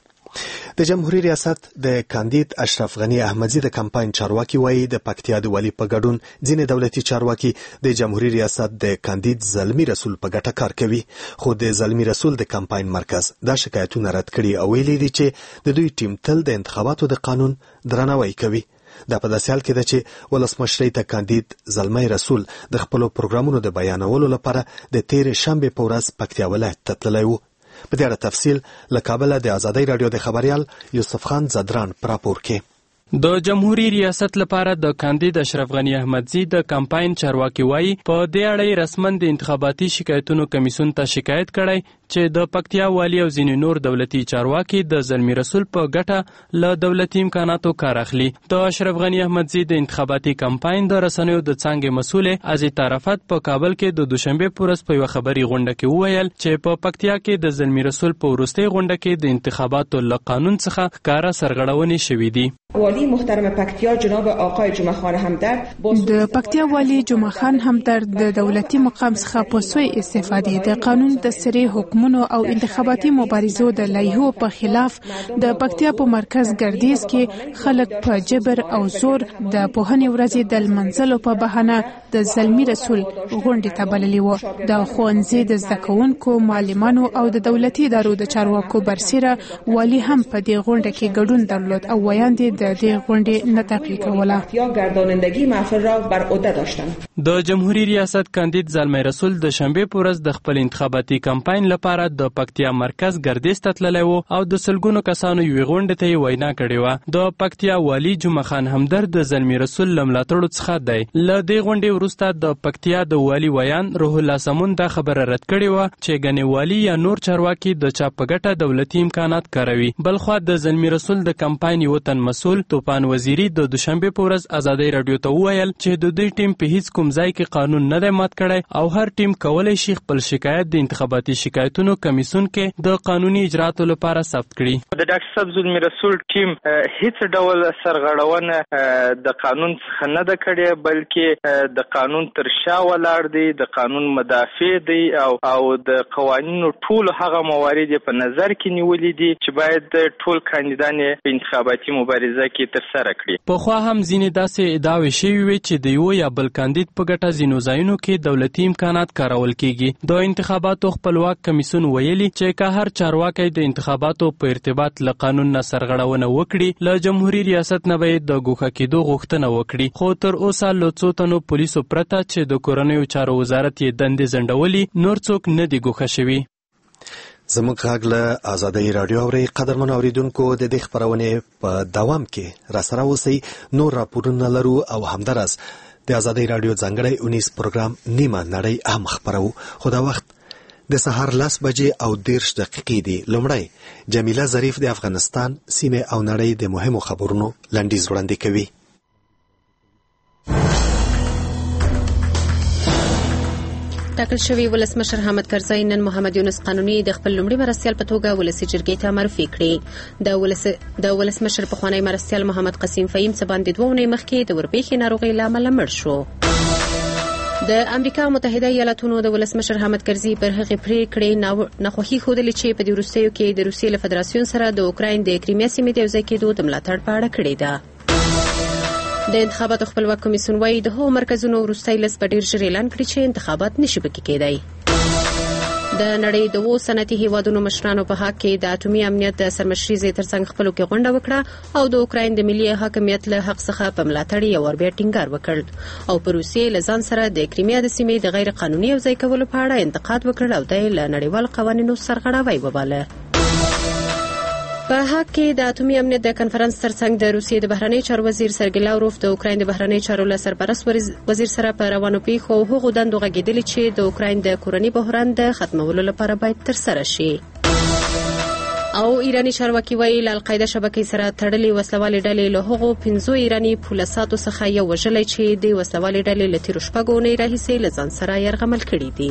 [SPEAKER 1] د جمهوریت ریاست د کاندید اشرف غنی احمدزی د کمپاین چارواکي وایي د پکتیا د والی په ګډون ځینې دولتي چارواکي د جمهوریت ریاست د کاندید زلمی رسول په ګټه کار کوي، خو د زلمی رسول د کمپاین مرکز دا شکایتونه رد کړي او ویلي دي چې د دوی ټیم تل د انتخاباتو د قانون درناوی کوي. دا په داسې حال کې ده چې ولسمشرۍ ته کاندید زلمی رسول د خپلو پروګرامونو د بیانولو لپاره د تېرې شنبې په ورځ پکتیا ولایت ته تللی و. په دې اړه تفصیل له کابل د ازادي راډیو د خبريال یوسف خان زدران پر راپور کې.
[SPEAKER 12] د جمهوریت ریاست لپاره د کاندید اشرف غنی احمدزی د کمپاین چارواکي وایي په دې اړه رسمن د انتخاباتي شکایتونو کمیسیون ته شکایت کړی چې د پکتیا والی او ځینې نور دولتي چارواکي د زلمی رسول په ګټه له دولتي امکاناتو کار اخلي. د اشرف غنی احمدزی د انتخاباتي کمپاین د رسنیو د څانګې مسؤل ازی طرفت په کابل کې د دوشنبه پورس په یو خبري غونډه کې وویل چې په پکتیا کې د زلمی رسول په وروستي غونډه کې د انتخاباتو له قانون څخه ښکاره سرغړونې شوې دي.
[SPEAKER 16] والی محترم پکتیا جناب آقای جمعه خان همدرد
[SPEAKER 17] د پکتیا والی جمعه خان همدرد د دولتي مقام څخه په سوی استفاده د قانون د سری حکمونو او انتخاباتي مبارزو د لایحو په خلاف د پکتیا په مرکز ګردیز کې خلک په جبر او زور د پوهنې ورځې د منځلو په بهانه د زلمی رسول غونډې ته بللي وو. د ښوونځي د زده کوونکو، معلمانو او د دولتي ادارو د چارواکو برسیره والی هم په دې غونډه کې ګډون درلود او ویاندې د دې غونډې نه تحقیق کوله.
[SPEAKER 16] یا گردانندگی محفل را بر عهده داشتند.
[SPEAKER 12] د جمهوریت ریاست کاندید زلمی رسول د شنبه په ورځ د خپل انتخاباتي کمپاین لپاره د پکتیا مرکز ګردیز ته تللی و او د سلګونو کسانو یوې غونډې ته یې وینا کړې وه. د پکتیا والی جمعه خان همدرد د زلمی رسول له ملاتړو څخه دی. له دې غونډې وروسته د پکتیا د والی ویان روح الله سمون دا خبره رد کړې وه چې ګنې والی یا نور چارواکي د چا په ګټه دولتي امکانات کاروي. بلخوا د زلمی رسول د کمپاین یو تن مسؤل طوفان وزیری د دوشنبه په ورځ ازادي راډیو ته وویل چې د دوی ټیم په هیڅ کوم ځای کې قانون نه دی مات کړی او هر ټیم کولی شي خپل شکایت د انتخاباتي شکایتونو کمیسیون کې د قانوني اجراتو لپاره ثبت کړي.
[SPEAKER 18] د ډاکټر صاحب زلمی رسول ټیم هیڅ ډول سرغړونه د قانون څخه نه ده کړې، بلکې د قانون تر شا ولاړ دی، د قانون مدافع دی او او د قوانینو ټول هغه موارد په نظر کې نیولې دي چې باید ټول کاندیدان په انتخاباتي مبارزه کې ترسره کړي.
[SPEAKER 12] په خوا هم ځینې داسې ادعاوې شوې وي چې د یو یا بل کاندید په ګټه ځینو ځایونو کې دولتي امکانات کارول کیږي. د انتخاباتو خپلواک کمیسیون ویلي چې که هر چارواکی د انتخاباتو په ارتباط له قانون نه سرغړونه وکړي له جمهوریت ریاست نه به د ګوښه کېدو غوښتنه وکړي. خو تر اوسه له څو تنو پولیسو پرته چې د کورنیو چارو وزارت یې دندې ځنډولي نور څوک نه دي ګوښه شوي.
[SPEAKER 1] زموږ غږ له آزادۍ رادیو اوري. قدرمن اوریدونکو، د دې خبرونه په دوام کې را سره اوسئ. نور راپورونه لرو او همدارس د آزادۍ رادیو ځانګړی اونیس پروګرام نیمه نړۍ هم خبرو. خو دا وخت د سهار لس بجې او دیرش دقیقې دي. لومړی جمیله ظریف د افغانستان، سیمه او نړۍ د مهمو خبرونو لنډیز وړاندې کوي.
[SPEAKER 2] ټاکل شوی ولسمشر حامد کرزی نن محمد یونس قانوني د خپل لومړي مرستیال په توګه ولسي جرګې ته معرفي کړی. د ولس د ولسمشر پخوانی مرستیال محمد قسیم فهیم څه باندې دوه ونې مخکې د ورپېښې ناروغۍ له امله مړ شو. د امریکا متحده ایالاتونو د ولسمشر حامد کرزي پر هغې پریکړې ناخوښي ښودلې چې په دې وروستیو کې د روسیې له فدراسیون سره د اوکراین د کریمیا سیمې د یوځای کېدو د ملاتړ په اړه کړې ده. د انتخاباتو خپلواک کمیسیون وايي د هغو مرکزونو وروستی لست به ډېر ژر اعلان کړي چې انتخابات نشي پکې کېدی. د نړۍ د اوو صنعتي هیوادونو مشرانو په حق کې د اټومي امنیت د سرمشریزې ترڅنګ خپلو کې غونډه وکړه او د اوکراین د ملي حاکمیت له حق څخه په ملاتړ یې ور بیا ټینګار وکړ او په روسیې له ځان سره د کریمیا د سیمې د غیر قانوني یوځای کولو په اړه انتقاد وکړ او د یې له نړیوالو قوانینو سرغړاوی وباله. په حق کې د اټومي امنیت د کنفرانس ترڅنګ د روسیې د بهرنی چارو وزیر سرګی لاوروف د اوکراین د بهرنی چارو له سرپرست وزیر سره په روانو پیښو او هغو دندو غږېدلي چې د اوکراین د کورني بحران د ختمولو لپاره باید ترسره شي. او ایرانی چارواکي وایي له القاعده شبکې سره تړلې وسلوالې ډلې له هغو پنځو ایرانی پولساتو څخه یو وژلی چې د وسلوالې ډلې له تیرو شپږو اونۍ راهیسې له ځان سره یرغمل کړي دي.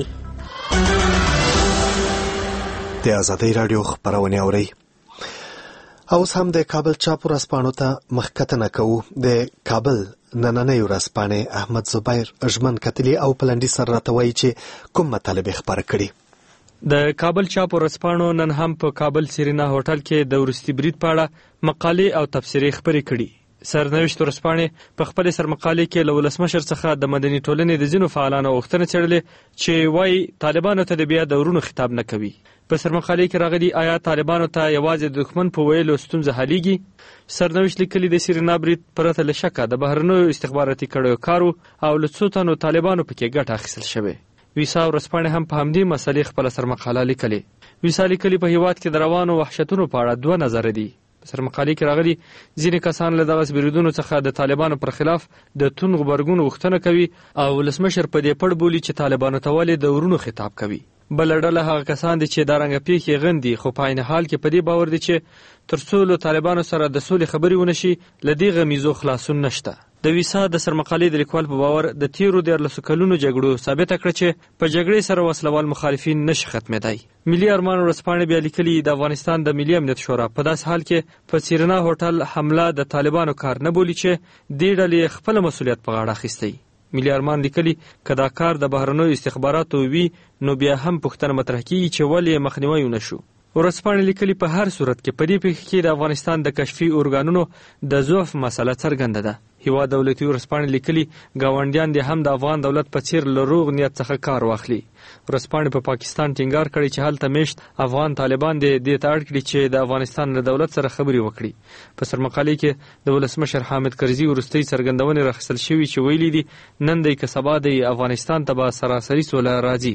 [SPEAKER 1] د آزادۍ رادیو خبرونه اورئ. اوس هم د کابل چاپ ورځپاڼو ته مخکتنه کوو. د کابل نننۍ ورځپاڼې احمد زبیر ژمن کتلي او په لنډیز سره راته وایي چې کوم مطالب یې خپاره کړي.
[SPEAKER 12] د کابل چاپ ورځپاڼو نن هم په کابل سیرینا هوټل کې د وروستي برید په اړه مقالې او تبصرې خپرې کړي. سرنوشت ورځپاڼې په خپل سرمقالې کې له ولسمشر څخه د مدني ټولنې د ځینو فعالانو غوښتنه څېړلې چې وایي طالبانو ته د بیا دورونو خطاب نه کوي. په سرمقالې کې راغلي آیا طالبانو ته یوازې د دښمن په ویلو ستونزه حلیږي؟ سرنوشت لیکلي د سیرینا برید پرته له شکه د بهرنیو استخباراتي کړیو کارو او له څو تنو طالبانو پکې ګټه اخیستل شوې. ویسا ورځپاڼې هم په همدې مسلې خپله سرمقاله لیکلې. ویسا لیکلي په هیواد کې د روانو وحشتونو په اړه دوه نظره دي. په سرمقالې کې راغلي ځینې کسان له دغه بریدونو څخه د طالبانو پر خلاف د توند غبرګون غوښتنه کوي او ولسمشر په دې پړ بولي چې طالبانو ته ولې د ورونو خطاب کوي. بل ډله هغه کسان دي چې دا رنګه پیښې غندي، خو په عین حال کې په دې باور دي چې تر څو له طالبانو سره د سولې خبرې ونشي له دې غمیزو خلاصون نشته. د ویسا د سرمقالې د لیکوال په باور د تیرو دیارلسو کلونو جګړو ثابته کړه چې په جګړې سره وسلوال مخالفین نشي ختمېدای. ملي ارمان ورځپاڼې بیا لیکلي د افغانستان د ملي امنیت شورا په داس حال کې په سیرینا هوټل حمله د طالبانو کار نه بولي چې دې ډلې خپل مسولیت په غاړه اخیستی. ملي ارمان لیکلي که دا کار د بهرنیو استخباراتو وي نو بیا هم پوښتنه مطرح کیږي چې ولې مخنیوی ونه شو. ورځپاڼې لیکلي په هر صورت کې په دې پیښه کې د افغانستان د کشفي ارګانونو د ضعف مسله څرګنده ده. هیواد دولتي ورځپاڼې لیکلي ګاونډیان دې هم د افغان دولت په څیر له روغ نیت څخه کار واخلي. ورځپاڼې په پاکستان ټینګار کړی چې هلته میشت افغان طالبان دې دې ته اړ کړي چې د افغانستان له دولت سره خبرې وکړي. په سرمقالې کې د ولسمشر حامد کرزي وروستۍ څرګندونې راخیستل شوي چې ویلي دي نن دی که سبا دی افغانستان ته به سراسري سوله راځي.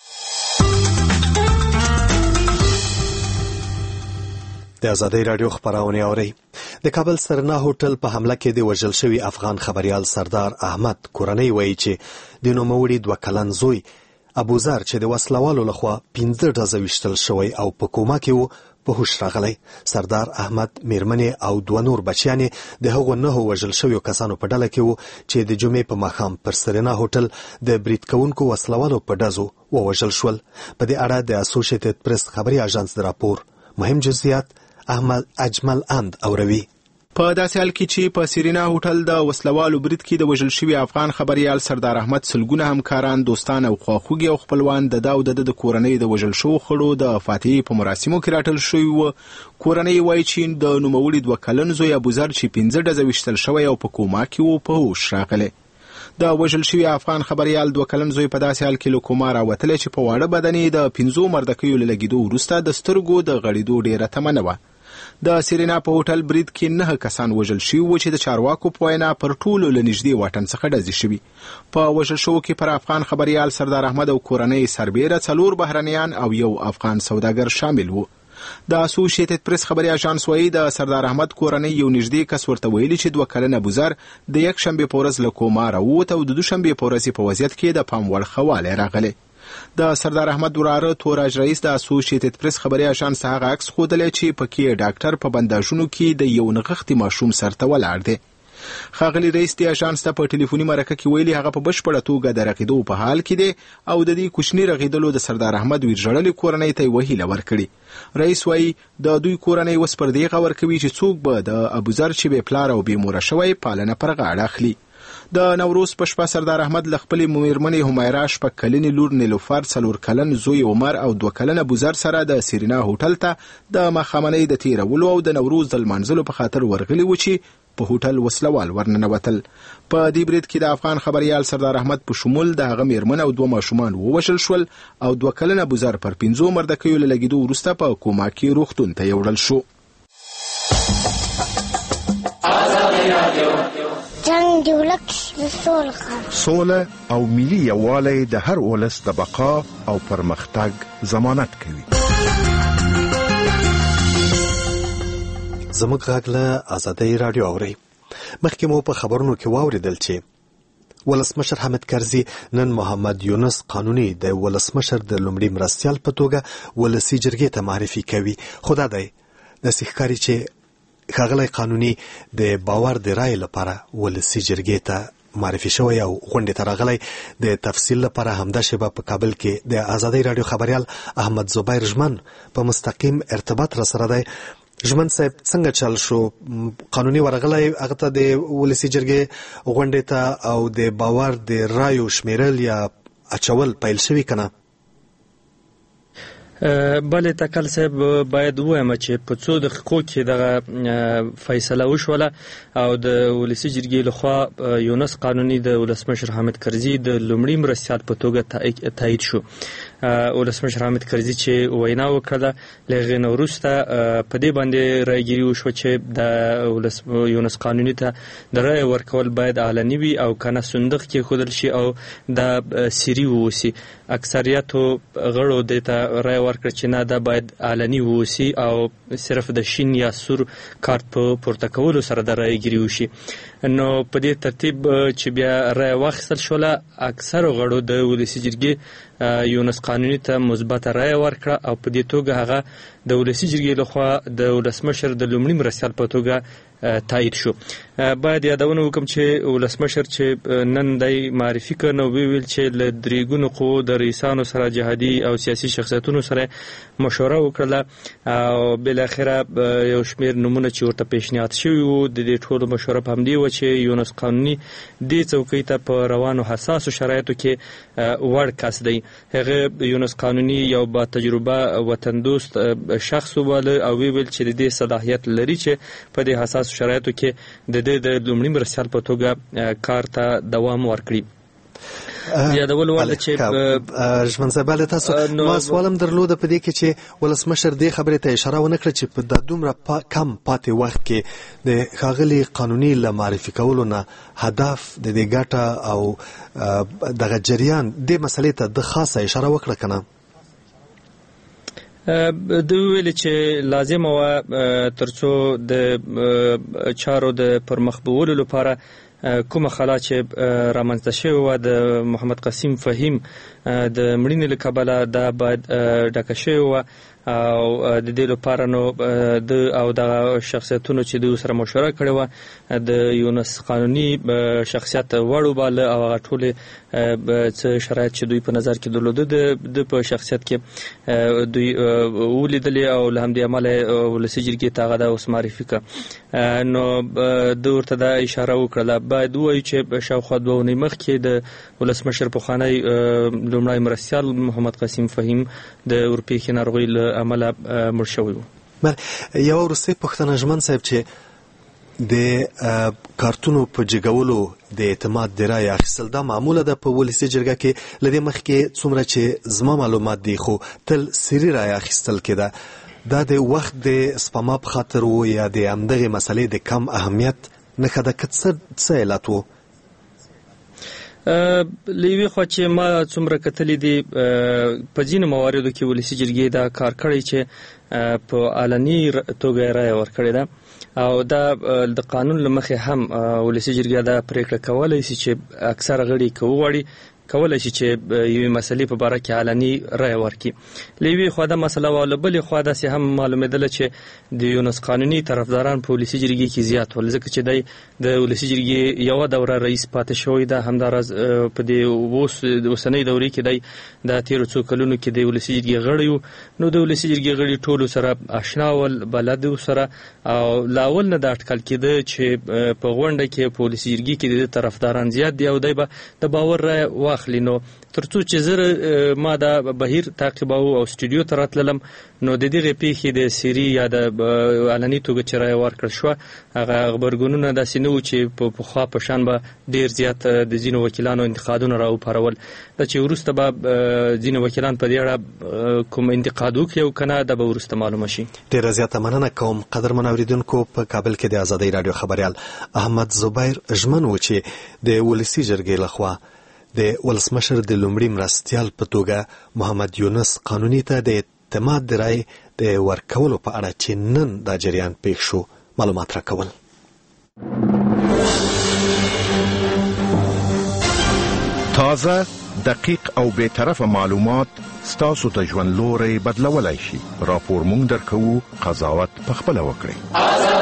[SPEAKER 1] د آزادۍ رادیو خبرونه اورئ. د کابل سرنا هوټل په حمله کې د وژل شوی افغان خبريال سردار احمد کورنۍ وایي چې د نوموړي دوه کلن زوی ابوزر چې د وسلوالو لخوا پنځه ډزې وشتل شوی او په کوما کې وو په هوش راغلی. سردار احمد میرمنې او دوه نور بچیان د هغو نهو وژل شویو کسانو په ډله کې وو چې د جمعې په ماښام پر سرنا هوټل د برید کوونکو وسلوالو په ډزو ووژل شول. په دې اړه د اسوسییټډ پریس خبري اژانس د راپور مهم جزئیات احمد اجمل اند اوروي.
[SPEAKER 6] په داسې حال کې چې په سیرینا هوټل د وسلوالو برید کې د وژل شوي افغان خبريال سردار احمد سلګونه همکاران، دوستان او خواخوږي او خپلوان د دا او د کورنۍ د وژل شوو خړو د فاتحې په مراسمو کې راټول شوي وو. کورنۍ وایي چې د نوموړي دوه کلن زوی ابوزر چې پنځه ډزې وشتل شوی او په کوما کې وو په هوش راغلی. د وژل شوي افغان خبريال دوه کلن زوی په داسې حال کې له کوما راوتلی چې په واړه بدن یې د پنځو مردکیو له لګېدو وروسته د سترګو د غړېدو ډېره تمه نه وه. د سیرینا په هوټل برید کې نه کسان وژل شوي و چې د چارواکو په وینا پر ټولو له نږدې واټن څخه ډزې شوي. په وژل شوو کې پر افغان خبریال سردار احمد او کورنۍ سربیره څلور بهرنیان او یو افغان سوداګر شامل وو. د اسوسییټډ پریس خبري اژانس وایي د سردار احمد کورنۍ یو نږدې کس ورته ویلي چې دوه کلنه بوزر د یک شنبې په ورځ له کوما راووت او د دوشنبې په ورځ په وضعیت کې د پام وړ خواله راغلی. د سردار احمد وراره توراج رئیس د اسوسییټډ پریس خبري اژانس هغه عکس ښودلی چې پکې ډاکټر په بنداژونو کې د یو نغښتي ماشوم سرته ولاړ دی. ښاغلي رئیس د اژانس ته په ټلیفوني مرکه کې ویلي هغه په بشپړه توګه د رغېدو په حال کې دی او د دې کوچني رغېدلو د سردار احمد ویرژړلې کورنۍ ته یې وهیله ورکړې. رئیس وایي د دوی کورنۍ اوس پر دې غور کوي چې څوک به د ابوذر چې بې پلار او بې موره شوی پالنه پر غاړه اخلي. د نوروز په شپه سردار احمد له خپلې مېرمنې همیرا شپږ کلنې لور نیلوفر، څلور کلن زوی عمر او دوه کلنه ابوذر سره د سیرینا هوټل ته د ماښامنۍ د تېرولو او د نوروز د لمانځلو په خاطر ورغلي و چې په هوټل وسلوال ورننوتل. په دې برید کې د افغان خبریال سردار احمد په شمول د هغه مېرمن او دوه ماشومان ووژل شول او دوه کلنه ابوذر پر پنځو مردکیو له لګېدو وروسته په کوما کې روغتون ته یوړل شو.
[SPEAKER 5] جنگ دی ولک سوله
[SPEAKER 8] سوله او ملي یووالی د هر ولس د بقا او پرمختګ ضمانت کوي.
[SPEAKER 1] زموږ غږ له ازادۍ راډیو اورئ. مخکې مو په خبرونو کې واورېدل چې ولسمشر حامد کرزي نن محمد یونس قانوني د ولسمشر د لومړي مرستیال په توګه ولسي جرګې ته معرفي کوي. خو دا دی داسې ښکاري چې ښاغلی قانوني د باور د رایې لپاره ولسي جرګې ته معرفي شوی او غونډې ته راغلی. د تفصیل لپاره همدا شیبه په کابل کې د ازادۍ راډیو خبریال احمد زبیر ژمن په مستقیم ارتباط را سره دی. ژمن صاحب څنګه چل شو؟ قانوني ورغلی هغه ته د ولسي جرګې غونډې ته او د باور د رایو شمیرل یا اچول پیل شوي که نه؟
[SPEAKER 12] بله تکل صاحب باید ووایم چې په څو دقیقو کې دغه فیصله وشوله او د ولسي جرګې لخوا یونس قانوني د ولسمشر حامد کرزي د لومړي مرستیال په توګه تایید شو. ولسمشر حامد کرزي چې وینا وکړه له هغې نه وروسته په دې باندې رایګیري وشوه چې د یونس قانوني ته د رایې ورکول باید علني وي او که نه صندوق کېښودل شي او دا سري واوسي. اکثریتو غړو دې ته رایه ورکړه چې نه دا باید علني واوسي او صرف د شین یا سور کارت په پورته کولو سره د رایګیري وشي. نو په دې ترتیب چې بیا رایه واخیستل شوله اکثرو غړو د ولسي جرګې یونس قانوني ته مثبته رایه ورکړه او په دې توګه هغه د ولسي جرګې لخوا د ولسمشر د لومړي مرستیال په توګه تایید شو. باید یادونه وکړم چې ولسمشر چې نن دی معرفي کړ نو ویل چې له درې ګونو قوو د رئیسانو سره جهادي او سیاسي شخصیتونو سره مشوره وکړله او بالاخره یو شمېر نومونه چې ورته پیشنهاد شوي وو د دې ټولو مشوره په همدې وه چې یونس قانوني دې څوکۍ ته په روانو حساسو شرایطو کې وړ کس دی. هغه یونس قانوني یو با تجربه وطن دوست شخص وباله او ویل چې د دې صلاحیت لري چې په دې حساس شرایطو کې د دې د لومړي مرستیال په توګه کار ته دوام ورکړي. یادول وړ چې
[SPEAKER 1] ژمن صاحب له تاسو ما سوالم درلوده په دې کې چې ولسمشر دې خبرې ته اشاره ونه کړه چې په د دومره کم پاتې وخت کې د ښاغلي قانوني له معرفي کولو نه هدف د دې ګټه او دغه جریان دې مسلې ته د خاصه اشاره وکړه که نه؟
[SPEAKER 12] دوی ویل چې لازمه وه تر څو د چارو د پرمخ بیولو لپاره کومه خلا چې رامنځته شوې وه د محمد قسیم فهیم د مړینې له کبله دا باید ډکه شوې وه او د دې لپاره نو د او د شخصیتونو چې دوی سره مشوره کړې وه د یونس قانوني شخصیت وړ وباله او هغه ټولې څه شرایط چې دوی په نظر کې درلوده د په شخصیت کې دوی ولیدلې او له همدې امله ولسي جرګې ته هغه دا اوس معرفي کړه. نو ده ورته دا اشاره وکړله باید ووایو چې شاوخوا دوه اونۍ مخکې د ولسمشر پخوانی لومړی مرستیال محمد قسیم فهیم د اورپېښې ناروغۍ له امله مړ شوی و.
[SPEAKER 1] یوه وروستۍ پوښتنه ژمن صاحب چې د کارتونو په جګولو د اعتماد د رایې اخیستل دا معموله ده په ولسي جرګه کې له دې مخکې څومره چې زما معلومات دي خو تل سري رایې اخیستل کېده. دا د وخت د سپما په خاطر و یا د همدغې مسلې د کم اهمیت نښه ده که څه علت و؟
[SPEAKER 12] له یوې خوا چې ما څومره کتلي دي په ځینو مواردو کې ولسي جرګې دا کار کړی چې په علني توګه رایه ورکړې ده او دا د قانون له مخې هم ولسي جرګه دا پریکړه کولی شي چې اکثره غړي که وغواړي کولی شي چې یوې مسلې په باره کې علني رایه ورکړي. له یوې خوا دا مسله وه، له بلې خوا داسې هم معلومېدله چې د یونس قانوني طرفداران په ولسي جرګې کې زیات ول، ځکه چې دی د ولسي جرګې یوه دوره رئیس پاتې شوی ده. همداراز په دې اوس اوسنۍ دورې کې دی د تېرو څو کلونو کې د ولسي جرګې غړی و، نو د ولسي جرګې غړي ټولو سره اشنا ول، بلد سره، او له اول نه دا اټکل کېده چې په غونډه کې په ولسي جرګې کې د طرفداران زیات دي او دی به د باور رایه واخلي. نو تر څو چې زه ما دا بهیر تعقیباوه او سټوډیو ته راتللم، نو د دغې پیښې د سیري یا د علني توګه چې رایه ورکړل شوه هغه غبرګونونه داسې نه وو چې په پخوا په شان به ډېر زیات د ځینو وکیلانو انتقادونه راوپارول. دا چې وروسته به ځینې وکیلان په دې اړه کوم انتقاد وکړي او که نه دا به وروسته معلومه شي.
[SPEAKER 1] ډېره زیاته مننه کوم. قدرمن اورېدونکو، په کابل کې د ازادۍ راډیو خبریال احمد زبیر ژمن و چې د ولسي جرګې لخوا د ولسمشر د لومړي مرستیال په توګه محمد یونس قانوني ته د اعتماد د رایې د ورکولو په اړه چې نن دا جریان پیښ شو معلومات راکول.
[SPEAKER 8] تازه، دقیق او بی‌طرفه معلومات ستاسو ته ژوند لوری بدلولی شي. راپور مونږ درکوو، قضاوت پخپله وکړئ.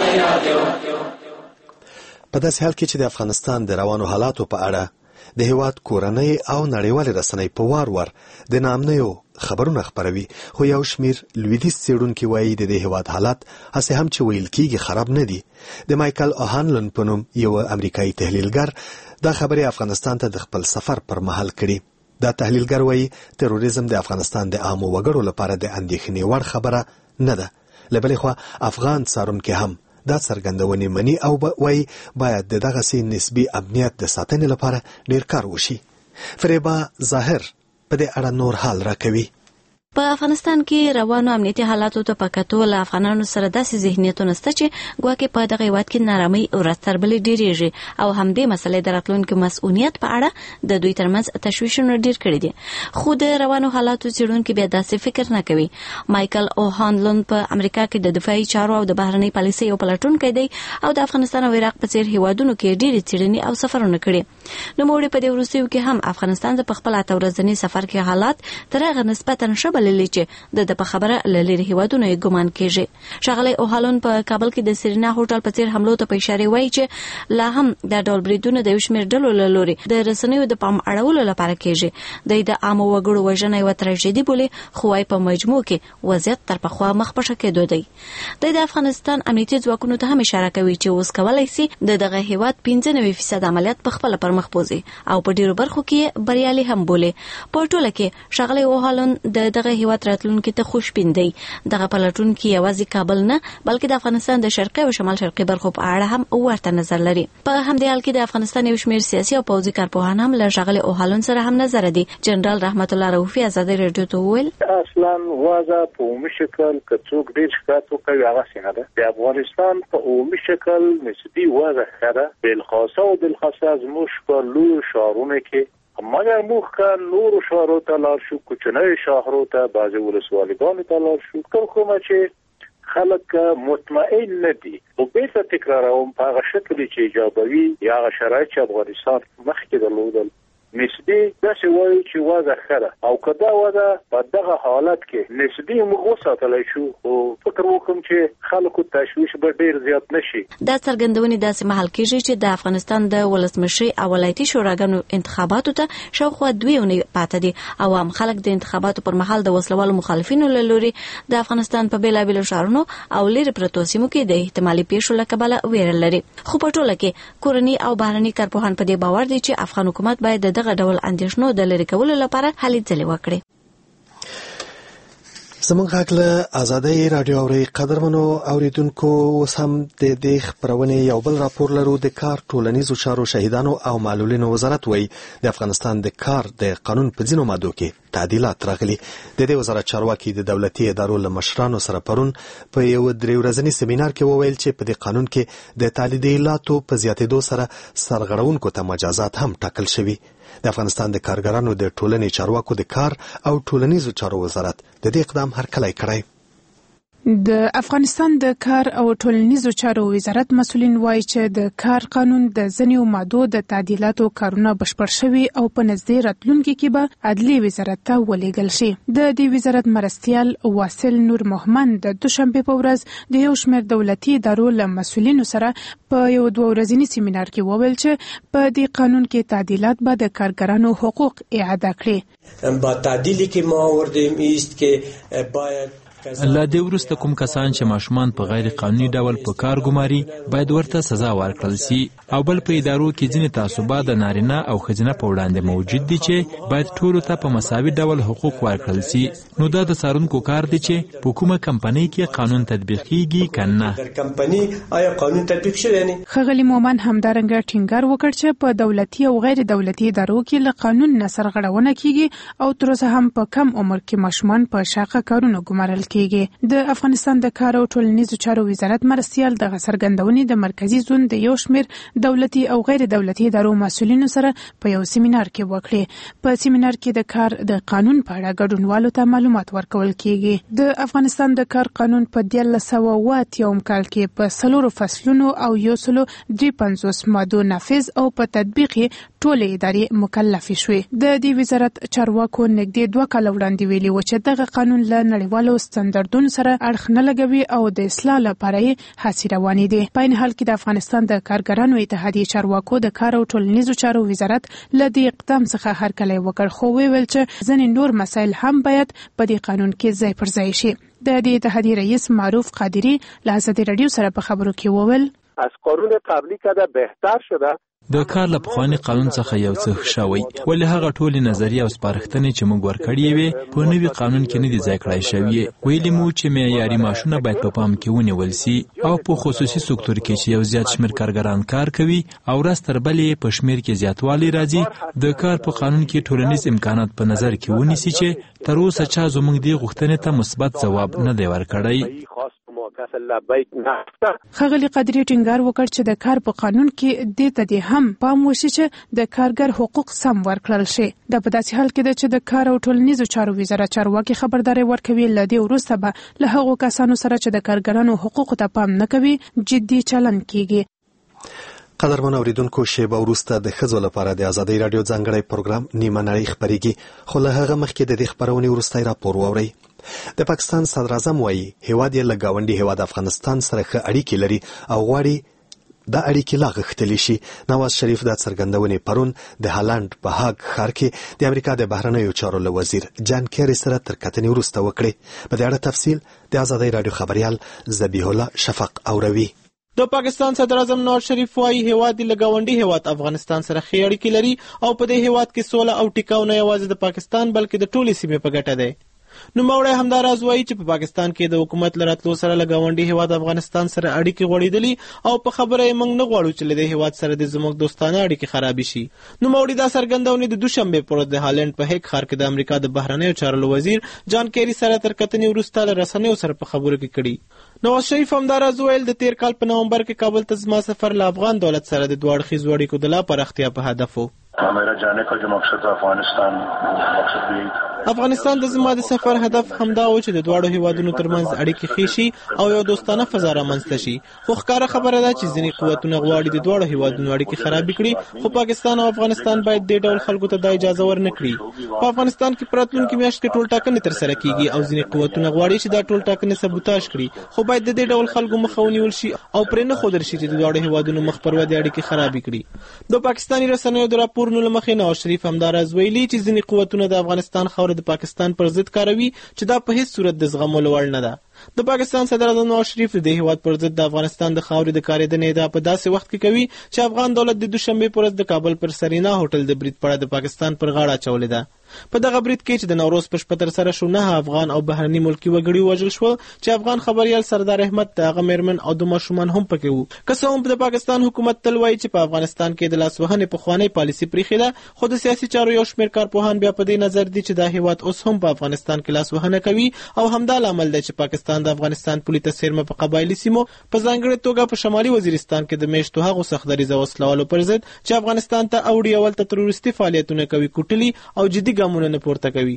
[SPEAKER 1] په داسې حال کې چې د افغانستان د روانو حالاتو په اړه د هیواد کورنۍ او نړیوالې رسنۍ په وار وار د ناامنیو خبرونه خپروي، خو یو شمیر لویدیځ څېړونکي وایي د دې هیواد حالات هسې هم چې ویل کېږي خراب نه دي. د مایکل اوهانلن په نوم یو امریکایي تحلیلګر دا خبرې افغانستان ته د خپل سفر پر مهال کړي. دا تحلیلګر وایي تروریزم د افغانستان د عامو وګړو لپاره د اندېښنې وړ خبره نه ده. له بلې خوا افغان څارونکي هم دا څرګندونې مني او وایي باید د دغسې نسبي امنیت د ساتنې لپاره ډېر کار وشي. فریبا ظاهر په دې اړه نور حال راکوي.
[SPEAKER 19] په افغانستان کې روانو امنیتي حالاتو ته په کتو له افغانانو سره داسې ذهنیتونه شته چې ګواکې په دغه هېواد کې نارامۍ ورځ تر بلې ډېرېږي او همدې مسلې د راتلونکي مسؤلیت په اړه د دوی ترمنځ تشویشونه ډېر کړي دي. خو د روانو حالاتو څېړونکي بیا داسې فکر نه کوي. مایکل اوهانلن په امریکا کې د دفاعي چارو او د بهرنۍ پالیسۍ یو پلټونکی دی او د افغانستان او عراق په څېر هېوادونو کې ډېرې څېړنې او سفرونه کړي. نوموړي په دې وروستیو کې هم افغانستان د په خپل اته ورځني سفر کې حالات تر هغه نسبتا ښه بللي چې د په خبره له لرې هېوادونو یې ګمان کېږي. ښاغلی اوهالون په کابل کې د سرینا هوټل په څېر حملو ته په اشارې وایي چې لا هم دا ډول بریدونه د یو شمېر ډلو له لورې د رسنیو د پام اړولو لپاره کېږي. دوی د عامو وګړو وژنه یوه تراژیدي بولي، خو وايي په مجموع کې وضعیت تر پخوا مخ په ښه کېدو دی. دوی د افغانستان امنیتي ځواکونو ته هم اشاره کوي چې اوس کولی سي د دغه هېواد پنځه نوي فیصد عملیات په خپله پر مخ بوځي او په ډېرو برخو کې بریالي هم بولي. په ټوله کې ښاغلی اوهالون د دغه هېواد راتلونکي ته خوشبین دی. دغه پلټونکي یوازې کابل نه بلکې د افغانستان د شرقي او شمال شرقي برخو په اړه هم ورته نظر لري. په همدې حال کې د افغانستان یو شمېر سیاسي او پوځي کارپوهان هم له ښاغلي اوهالون سره هم نظر دي. جنرال رحمت الله رؤفي ازادي راډیو ته وویل
[SPEAKER 20] اصلا وضع په عمومي شکل که څوک ډېر شکایت وکوي هغه څنګه ده. د افغانستان په عمومي شکل نسبي وضع ښه ده، بالخاصه او بالخاصه زموږ په لویو ښارونو کې، مګر موږ که نورو ښارو ته لاړ شو، کوچنیو شهرو ته، بعضې ولسوالیګانو ته لاړ شو، کوم کومه چې خلک مطمئن نه دي. خو بېرته تکراروم په هغه شکل چې ایجابوي یا هغه شرایط چې افغانستان مخکې درلودل نسبي داسې وایي چې وضع ښه ده، او که دا وضع په دغه حالت کې نسبي موږ وساتلی شو، خو فکر وکړم چې خلکو تشویش به ډېر زیات نه شي.
[SPEAKER 19] دا څرګندونې داسې مهال کېږي چې د افغانستان د ولسمشرۍ او ولایتي شوراګانو انتخاباتو ته شاوخوا دوې اونۍ پاته دي. عوام خلک د انتخاباتو پر مهال د وسلوالو مخالفینو له لوري د افغانستان په بېلابېلو ښارونو او لرې پرتو سیمو کې د احتمالي پیښو له کبله ویره لري. خو په ټوله کې کورني او بهرني کارپوهان په دې باور دي چې افغان حکومت باید د دغه ډول اندېښنو د لرې کولو لپاره هلې ځلې وکړي.
[SPEAKER 1] زمونږ غږ له آزادۍ راډیو اوري قدرمنو اوریدونکو. اوس هم د دې خبرونې یو بل راپور لرو. د کار ټولنیزو چارو شهیدانو او معلولینو وزارت وایي د افغانستان د کار د قانون په ځینو مادو کې تعدیلات راغلي. د دې وزارت چارواکي د دولتي ادارو له مشرانو سره پرون په یو درې ورځني سیمینار کې وویل چې په دې قانون کې د تعدیلاتو په زیاتېدو سره سرغړونکو ته مجازات هم ټاکل شوي. د افغانستان د کارګرانو د ټولنې چارواکو د کار او ټولنیزو چارو وزارت د دې اقدام هرکلی کړی.
[SPEAKER 17] د افغانستان د کار او ټولنیزو چارو وزارت مسؤلین وایي چې د کار قانون د ځینو مادو د تعدیلاتو کارونه بشپړ شوي او په نږدې راتلونکي کې به عدلي وزارت ته ولېږل شي. د دې وزارت مرستیال واصل نور محمد د دوشنبه په ورځ د یو شمېر دولتي ادارو له مسؤلینو سره په یو دوه ورځني سیمینار کې وویل چې په دې قانون کې تعدیلات به د کارګرانو حقوق اعاده کړي.
[SPEAKER 21] با تعدیلی که ما آوردیم است که باید
[SPEAKER 22] لا دې وروسته کوم کسان چې ماشومان په غیر قانوني ډول په کار ګماري باید ورته سزا ورکړل شي، او بل په ادارو کې ځینې تعصبات د نارینه او ښځینه په وړاندې موجود دي چې باید ټولو ته په مساوي ډول حقوق ورکړل شي. نو دا د څارونکو کار دی چې په کومه کمپنۍ کې قانون تطبیق کیږي کنه.
[SPEAKER 21] در کمپنۍ آیا قانون تطبیق شوی نه؟
[SPEAKER 17] ښاغلي مومن همدارنګه ټینګار وکړ چې په دولتي او غیر دولتي ادارو کې له قانون نه سرغړونه کیږي او تر اوسه هم په کم عمر کې ماشومان په شاقه کارونو ګمارل کیږي. د افغانستان د کار او ټولنیزو چارو وزارت مرستیال د څرګندونې د مرکزی زون د یو شمېر دولتي او غیر دولتي ادارو مسؤلینو سره په یو سیمینار کې وکړي. په سیمینار کې د کار د قانون په اړه ګډونوالو ته معلومات ورکول کیږي. د افغانستان د کار قانون په دیارلس سوه اوه اتیاوم کال کې په څلورو فصلونو او یو سلو درې پنځوس مادو نافذ او په تطبیق ټولې ادارې مکلفې شوې. د دې وزارت چارواکو نږدې دوه کاله وړاندې ویلي و چې دغه قانون له نړیوالو ستاندردونو سره اړخ نه لګوي او د اصلاح لپاره یې هڅې روانې دي. په عین حال کې د افغانستان د کارګرانو اتحادیې چارواکو د کار او ټولنیزو چارو وزارت له دې اقدام څخه هرکلی وکړ، خو ویل چې ځینې نور مسایل هم باید په دې قانون کې ځای پر ځای شي. د دې اتحادیې رئیس معروف قادری له آزادي رادیو سره په خبرو کې وویل
[SPEAKER 23] از قانون قبلی که بهتر شده
[SPEAKER 22] د کار له پخواني قانون څخه یو څه شوی، ولې هغه ټولې نظریې او سپارښتنې چې موږ ورکړې وې په نوي قانون کې نه دي ځای کړای شوي. ویلي مو چې معیاري معاشونه باید په پام کې ونیول سي او په خصوصي سکتور کې چې یو زیات شمېر کارګران کار کوي او ورځ تر بلې په شمېر کې زیاتوالی راځي، د کار په قانون کې ټولنیز امکانات په نظر کې ونیسي چې تر اوسه چا زموږ دې غوښتنې ته مثبت ځواب نه دی ورکړی.
[SPEAKER 17] ښاغلي قادری ټینګار وکړ چې د کار په قانون کې دې ته دې هم پام وشي چې د کارګر حقوق سم ورکړل شي. دا په داسې حال کې ده چې د کار او ټولنیزو چارو وزارت چارواکي خبرداري ورکوي له دې وروسته به له هغو کسانو سره چې د کارګرانو حقوقو ته پام نه کوي جدي چلند کیږي.
[SPEAKER 1] قدرمن اوریدونکو، شیبه وروسته د ښځو لپاره د آزادۍ راډیو ځانګړی پروګرام نیمه نړۍ خپرېږي، خو له هغه مخکې د دې خپرونې وروستی راپور واورئ. د پاکستان صدر اعظم وایي هیواد یې له ګاونډي هیواد افغانستان سره ښه اړیکې لري او غواړي دا اړیکې لا غښتلې شي. نواز شریف دا څرګندونې پرون د هالند په هاګ ښار کې د امریکا د بهرنیو چارو له وزیر جان کیری سره تر کتنې وروسته وکړې. په دې اړه تفصیل د آزادۍ راډیو خبريال ذبیح الله شفق اوروي.
[SPEAKER 24] د پاکستان صدر اعظم نواز شریف وايي هیواد له ګاونډي هیواد افغانستان سره ښې اړیکې لري او په دې هیواد کې سوله او ټیکاو نه یوازې د پاکستان بلکې د ټولې سیمې په ګټه دی. نوموړی همداراز وایي چې په پاکستان کې د حکومت له راتلو سره له ګاونډي هیواد افغانستان سره اړیکې غوړېدلي او په خبره یې موږ نه غواړو چې له دې هیواد سره د زموږ دوستانه اړیکې خرابې شي. نوموړي دا څرګندونې د دوشنبې پر ورځ د هالند په هیګ ښار کې د امریکا د بهرنیو چارو وزیر جان کیری سره تر کتنې وروسته له رسنیو سره په خبرو کې کړي. نواز شریف همداراز ویل د تیر کال په نومبر کې کابل ته زما سفر له افغان دولت سره د دوه اړخیزو اړیکو د لا پراختیا په هدف و.
[SPEAKER 25] मेरा जाने का जो मकसद था अफगानिस्तान मकसद भी यही था.
[SPEAKER 24] افغانستان د زما د سفر هدف همدا و چې د دواړو هیوادونو ترمنځ اړیکې ښې شي او یو دوستانه فضا رامنځته شي. خو ښکاره خبره ده چې ځینې قوتونه غواړي د دواړو هیوادونو اړیکې خرابې کړي، خو پاکستان او افغانستان باید دې ډول خلکو ته دا اجازه ورنه کړي. په افغانستان کې په راتلونکي میاشت کې ټولټاکنې ترسره کیږي او ځینې قوتونه غواړي چې دا ټولټاکنې سبوتاژ کړي، خو باید د دې ډول خلکو مخه ونیول شي او پرې نه ښودل شي چې د دواړو هیوادونو مخ پر ودې اړیکې خرابې کړي. د پاکستاني رسنیو د راپورونو له مخې نواز شریف همداراز ویلي چې ځینې قوتونه د افغانستان خاوره د پاکستان پر ضد کاروي چې دا په هیڅ صورت د زغملو وړ نه ده. د پاکستان صدر اعظم نواز شریف د هیواد پر ضد د افغانستان د خاورې د کارېدنې ادعا په داسې وخت کې کوي چې افغان دولت د دوشنبې پر ورځ د کابل پر سرینا هوټل د برید په اړه د پاکستان پر غاړه اچولې ده. په دغه برید کې چې د نوروز په شپه ترسره شو نه افغان او بهرني ملکي وګړي وژل شول چې افغان خبريال سردار احمد د هغه میرمن او د ماشومان هم پکې وو. که څه هم د پاکستان حکومت تل وایي چې په افغانستان کې د لاسوهنې پخوانۍ پالیسي پریښې ده، خو د سیاسي چارو یو شمېر کارپوهان بیا په دې نظر دي چې دا هیواد اوس هم په افغانستان کې لاسوهنه کوي او همدا لامل دی چې پاکستان د افغانستان پولي ته څیرمه په قبایلي سیمو په ځانګړې توګه په شمالي وزیرستان کې د میشتو هغو سختدریزه وسلوالو پر ضد چې افغانستان ته اوړي اول ته تروریستي فعالیتونه کوي کوټلي او جدي ګامونه نه پورته کوي.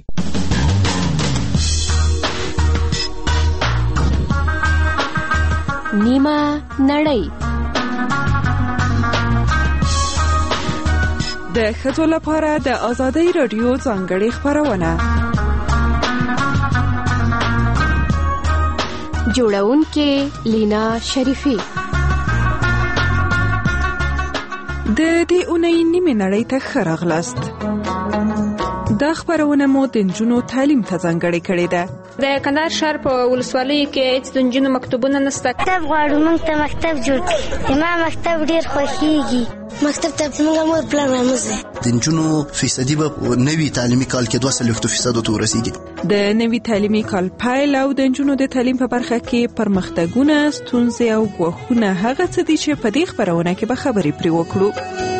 [SPEAKER 7] نیمه نړۍ
[SPEAKER 9] د ښځو لپاره د آزادۍ رادیو ځانګړې خپرونه.
[SPEAKER 7] جوړونکې لینا شریفي.
[SPEAKER 9] د دې اونۍ نیمه نړۍ ته ښه راغلاست. دا خبرونه مو د نجونو تعلیم ته ځانګړې کړې ده.
[SPEAKER 10] د کندهار ښار په ولسوالیو کې هیڅ د نجونو مکتبونه نشته.
[SPEAKER 5] مکتب غواړو، موږ ته مکتب جوړ کړي. ما مکتب ډېر خوښیږي. مکتب ته موږ مور پلان راموزه.
[SPEAKER 11] د نجونو فیصدي به نوي تعلیمي کال کې دوه څلوېښت فیصدو ته ورسیږي.
[SPEAKER 9] د نوي تعلیمي کال پیل او د نجونو د تعلیم په برخه کې پرمختګونه، ستونزې او ګواښونه هغه څه دي چې په دې خبرونه کې به خبرې پرې وکړو.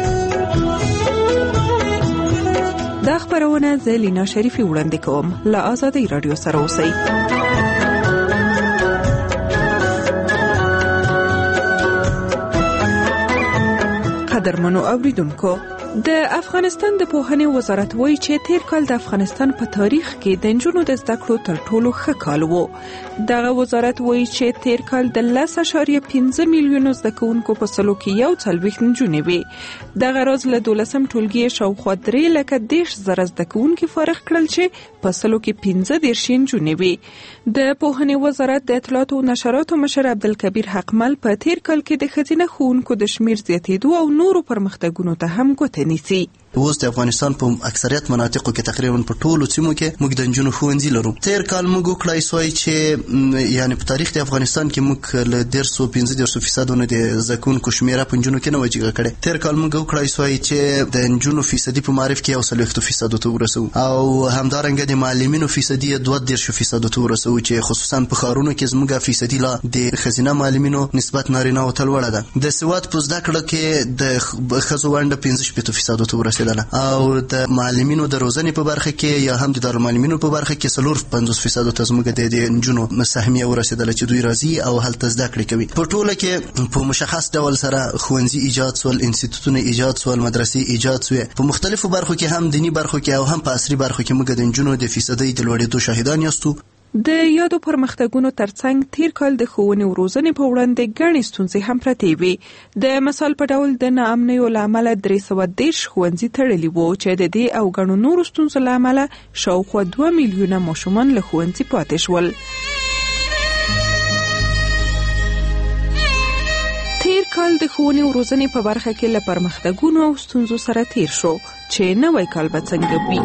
[SPEAKER 9] دا خبرونه زه لینا شریفي وړاندې کوم. له آزادۍ رادیو سره اوسئ. قدرمنو اوریدونکو، د افغانستان د پوهنې وزارت وایي چې تیر کال د افغانستان په تاریخ کې د نجونو د زده کړو تر ټولو ښه کال و. دغه وزارت وایي چې تیر کال د لس اعشاریه پنځه میلیونو زده کوونکو په سلو کې یو څلوېښت نجونې وې. دغه راز له دولسم ټولګي شاوخوا درې لکه دېرش زره زده کوونکي فارغ کړل چې په سلو کې پنځه دېرش نجونې وې. د پوهنې وزارت د اطلاعاتو او نشراتو مشر عبدالکبیر حقمل په تیر کال کې د ښځینه ښوونکو د شمیر زیاتېدو او نورو پرمختګونو ته هم ګوته نیسي.
[SPEAKER 11] اوس د افغانستان په اکثریت مناطقو کې تقریبا په ټولو سیمو کې موږ د نجونو ښوونځي لرو. تیر کال موږ وکړای سوای چې یعنی په تاریخ د افغانستان کې موږ له ډېر څو پنځه دېرش فیصدونه د زده کوونکو شمیره په نجونو کې نه وجیږه کړې. تیر کال موږ وکړای سوای چې د نجونو فیصدي په معرف کې یو څلوېښت فیصدو ته ورسو او همدارنګه د معلمینو فیصدي دوه دېرش فیصدو ته ورسو چې خصوصا په ښارونو کې زموږ فیصدي لا د ښځینه معلمینو نسبت نارینه او تل وړه ده. د سواد په زده کړه کې د ښځو ونډه پنځه شپېته فیصدو ته ورسېدله او د معلمینو د روزنې په برخه کې یا هم د دارالمعلمینو په برخه کې څلور پنځوس فیصدو ته زموږ د نجونو سهمیه ورسېدله چې دوی راځي او هلته زده کړې کوي. په ټوله کې په مشخص ډول سره ښوونځي ایجاد سول، انسټیټوټونه ایجاد سول، مدرسې ایجاد سوې. په مختلفو برخو کې هم دینی برخو کې او هم په عصري برخو کې موږ د نجونو د فیصدۍ د لوړېدو شاهدان یاستو.
[SPEAKER 9] د یادو پرمختګونو ترڅنګ تیر کال د ښوونې او روزنې په وړاندې ګڼې ستونزې هم پرتې وې. د مثال په ډول د ناامنیو له امله درې سوه دېرش ښوونځي تړلي وو چې د دې او ګڼو نورو ستونزو له امله شاوخوا دوه میلیونه ماشومان له ښوونځي پاتې شول. تیر کال د ښوونې او روزنې په برخه کې له پرمختګونو او ستونزو سره تیر شو چې نوی کال به څنګه وي.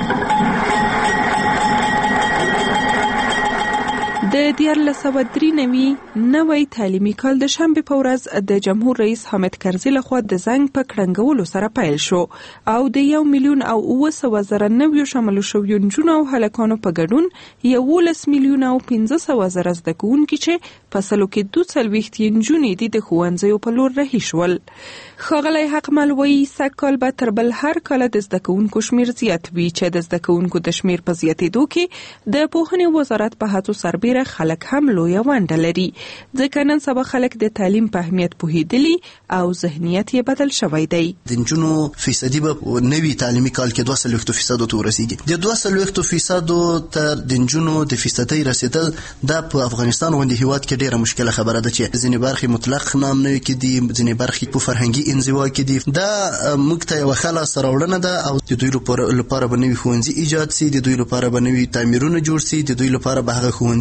[SPEAKER 9] د دیارلس سوه درې نوي نوی تعلیمي کال د شنبې په ورځ د جمهور رئیس حامد کرزي لخوا د زنګ په کړنګولو سره پیل شو او د یو میلیون او اوه سوه زره نویو شاملو شویو نجونو او هلکانو په ګډون یولس میلیونه او پنځه سوه زره زده کوونکي چې په سلو کې دوه څلوېښت یې نجونې دي د ښوونځیو په لور رهي شول. ښاغلی حقمل وایي سږ کال به تر بل هر کاله د زده کوونکو شمیر زیات وي چې د زده کوونکو د شمیر په زیاتېدو کې د پوهنې وزارت په هڅو سربیره خلک هم لویه ونډه لري، ځکه نن سبا خلک د تعلیم په اهمیت پوهېدلي او ذهنیت یې بدل شوی دی.
[SPEAKER 11] د نجونو فیصدي به نوي تعلیمي کال کې دوه څلوېښت فیصدو ته ورسیږي. د دوه څلوېښت فیصدو ته د نجونو د فیصدۍ رسېدل دا په افغانستان غوندې هیواد کې ډېره مشکله خبره ده چې ځینې برخې مطلق نامنوي کې دي، ځینې برخې په فرهنګي انزوا کې دي. دا موږ ته یوه ښه لاسته راوړنه ده او د دوی لپاره به نوي ښوونځي ایجاد سي، د دوی لپاره به نوي تعمیرونه جوړ سي، د دوی لپاره به هغه ښوونځي چې تړلي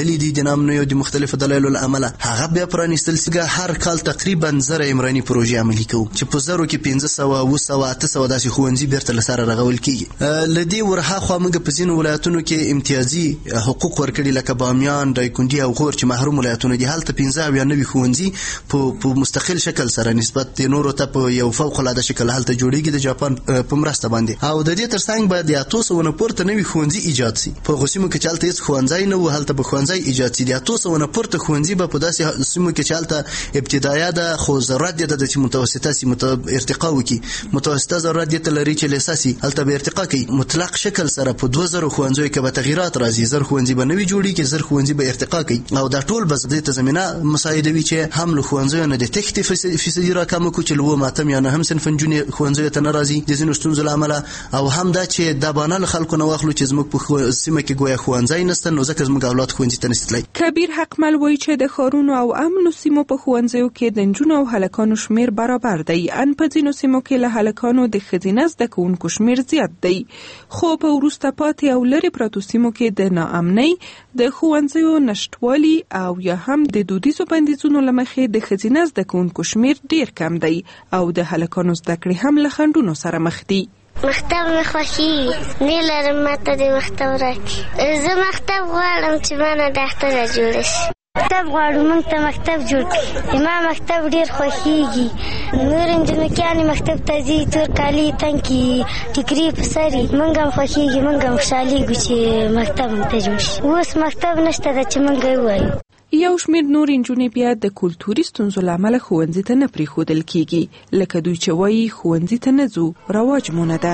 [SPEAKER 11] تړلي دي د نامنیو د مختلفو دلایلو له امله، هغه بیا پرانیستل سي. هر کال تقریبا زره عمراني پروژې عملي کوو چې په زرو کې پنځه سوه اوه سوه اته سوه داسې ښوونځي بیرته له سره رغول کېږي. له دې ورهاخوا موږ په ځینو ولایتونو کې امتیازي حقوق ورکړي لکه بامیان، دایکنډي او غور چې محروم ولایتونه دي. هلته پنځه اویا نوي ښوونځي په مستقل شکل سره نسبت د نورو ته په یو فوق العاده شکل هلته جوړېږي د جاپان په مرسته باندې. او د دې ترڅنګ باید د اتو سوه نه پورته نوي ښوونځي ایجاد سي. په هغو سیمو کې چې هلته هېڅ ښوونځی نه و هلته به ښوونځی ایجاد سي. د اتو سوه نه پورته ښوونځي به په داسې سیمو کې چې هلته ابتدایه ده خو ضرورت دی د چې متوسطه سي ارتقا وکړي، متوسطه ضرورت دی ته لري چې لیسه سي، هلته به ارتقا کوي. مطلق شکل سره په دوه زره ښوونځیو کې به تغییرات راځي. زر ښوونځي به نوي جوړېږي، زر ښوونځي به ارتقا کوي. او دا ټول به دې ته زمینه مساعدوي چې هم له ښوونځیو نه د تښتې فیصدي راکمه کړو چې له اووم اتم یا نهم صنف نجونې ښوونځیو ته نه راځي د ځینو ستونزو له امله، او هم دا چې دا بهانه له خلکو نه واخلو چې زموږ په سیمه کې ګویا ښوونځی نشته نو ځکه زموږ اولاد ښوونځي ته نشي تللی.
[SPEAKER 9] کبیر حقمل وایي چې د ښارونو او امنو سیمو په ښوونځیو کې د نجونو او هلکانو شمیر برابر دی، ان په ځینو سیمو کې له هلکانو د ښځینه زده کوونکو شمیر زیات دی. خو په وروسته پاتې او لرې پرتو سیمو کې د ناامنۍ، د ښوونځیو نشتوالي او یا هم د دودیزو بندیزونو له مخې د ښځینه زده کوونکو شمیر ډیر کم دی او د هلکانو زده کړې هم له خنډونو سره مخ دي.
[SPEAKER 5] مکتب مې خوښېږي، نه لرم ماته د مکتب راکړي. زه مکتب غواړم چې مانه ډاکټره جوړه شي. مکتب غواړو موږ ته مکتب جوړ کړي. زما مکتب ډېر خوښېږي. نور نجونکیانې مکتب ته ځي، تور کالي تنګي ټیکري په سر یې. موږ هم خوښېږي، موږ هم خوشحالېږو چې مکتب موږ ته جوړ شي. اوس مکتب نشته ده چې موږ یې ووایو.
[SPEAKER 9] یو شمیر نور نجونې بیا د کلتوري ستونزو له امله ښوونځي ته نه پرېښودل کېږي، لکه دوی چې وایي ښوونځي ته نه ځو، رواج مو نه ده.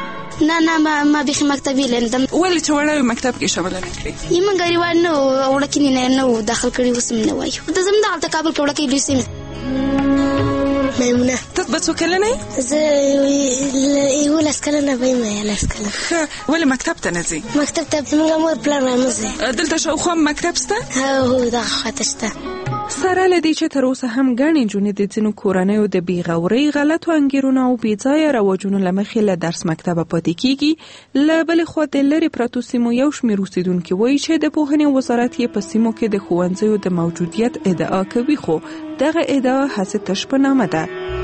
[SPEAKER 3] نه نه ما ما بیخي مکتبي لیدم.
[SPEAKER 9] ولې چې وړه مکتب کې شامله نه کړې؟
[SPEAKER 3] یمن غریوان نه وړکې نه نه داخل کړي اوس نه وایو. د زم دغلته کابل کې وړکې لوی سیمه. میمونه
[SPEAKER 9] ته به څو کلنه یې؟
[SPEAKER 5] زه یولس کلنه به یم. یولس کلنه.
[SPEAKER 9] ولې مکتب ته نه ځې؟
[SPEAKER 5] مکتب ته زموږ مور پلار نه ځي.
[SPEAKER 9] دلته شاوخوا مکتب شته؟
[SPEAKER 5] هو دغه خواته شته.
[SPEAKER 9] سره له دې چې تر اوسه هم ګڼې نجونې د ځینو کورنیو د بېغورۍ، غلطو انګېرنو او بېځایه رواجونو له مخې له درس مکتبه پاتې کېږي. له بلې خوا د لرې پرتو سیمو یو شمېر اوسېدونکي وایي چې د پوهنې وزارت یې په سیمو کې د ښوونځیو د موجودیت ادعا کوي، خو دغه ادعا هسې تش په نامه ده.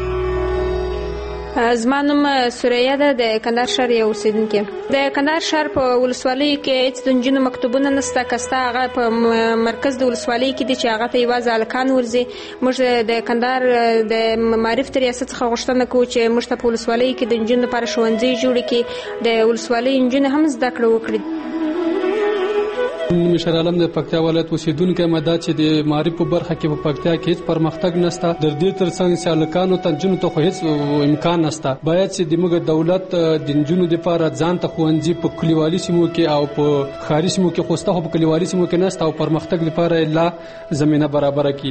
[SPEAKER 10] زما نوم سوریه ده، د کندهار ښار یو اوسېدونکی. د کندهار ښار په ولسوالیو کې هېڅ د نجونو مکتوبونه نشته. که سته هغه په مرکز د ولسوالۍ کې دي چې هغه ته یوازې هلکان ورځي. موږ د کندهار د معارف د ریاست څخه غوښتنه کوو چې موږ ته په ولسوالیو کې د نجونو لپاره ښوونځي جوړ کړي، د ولسوالۍ نجونې هم زده کړه وکړي.
[SPEAKER 4] مشر عالم د پکتیا ولایت اوسیدونکی مدا چې د معارف په برخه کې په پکتیا کې هیڅ پرمختګ نشته. د دې ترڅنګ چې هلکانو ته نجونو ته خو هیڅ امکان نشته. باید چې د موږ دولت د نجونو لپاره ځان ته ښوونځي په کلیوالي سیمو کې او په ښاري سیمو کې خو سته، خو په کلیوالي سیمو کې نشته او پرمختګ لپاره لا زمینه برابره کړي.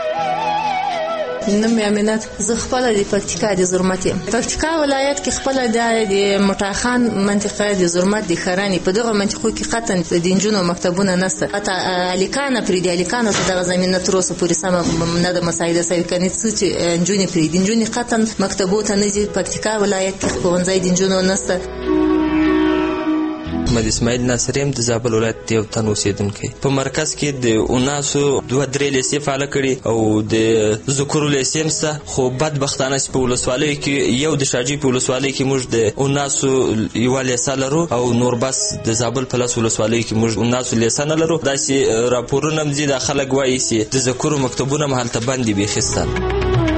[SPEAKER 13] نوم امینات، زه خپل د پکتیکا د زرمت یم. پکتیکا ولایت کې خپل د مټاخان منطقه د زرمت د خرانی په دغه منطقو کې قطن د نجونو مکتبونه نشته. حتی الیکان پرې د الیکانو ته دغه زمینه تر اوسه پورې سم نه د مساعده سوي کني چې نجونې پرې د نجونې قطن مکتبو ته نه ځي. پکتیکا ولایت کې ښوونځی د نجونو نشته.
[SPEAKER 14] محمد اسماعیل ناصریم د زابل ولایت یو تن اوسیدونکی. په مرکز کې د اوناسو دوه درې لیسې فعاله کړي او د ذکرو لیسې هم شته، خو بدبختانه چې په ولسوالیو کې یو د شاجوی په ولسوالۍ کې موږ د اوناسو یوه لیسه لرو او نور بس د زابل په لس ولسوالیو کې موږ اوناسو لیسه نه لرو. داسې راپورونه هم ځي، دا خلک وایي چې د ذکرو مکتبونه هم هلته بند دي بیخي شته.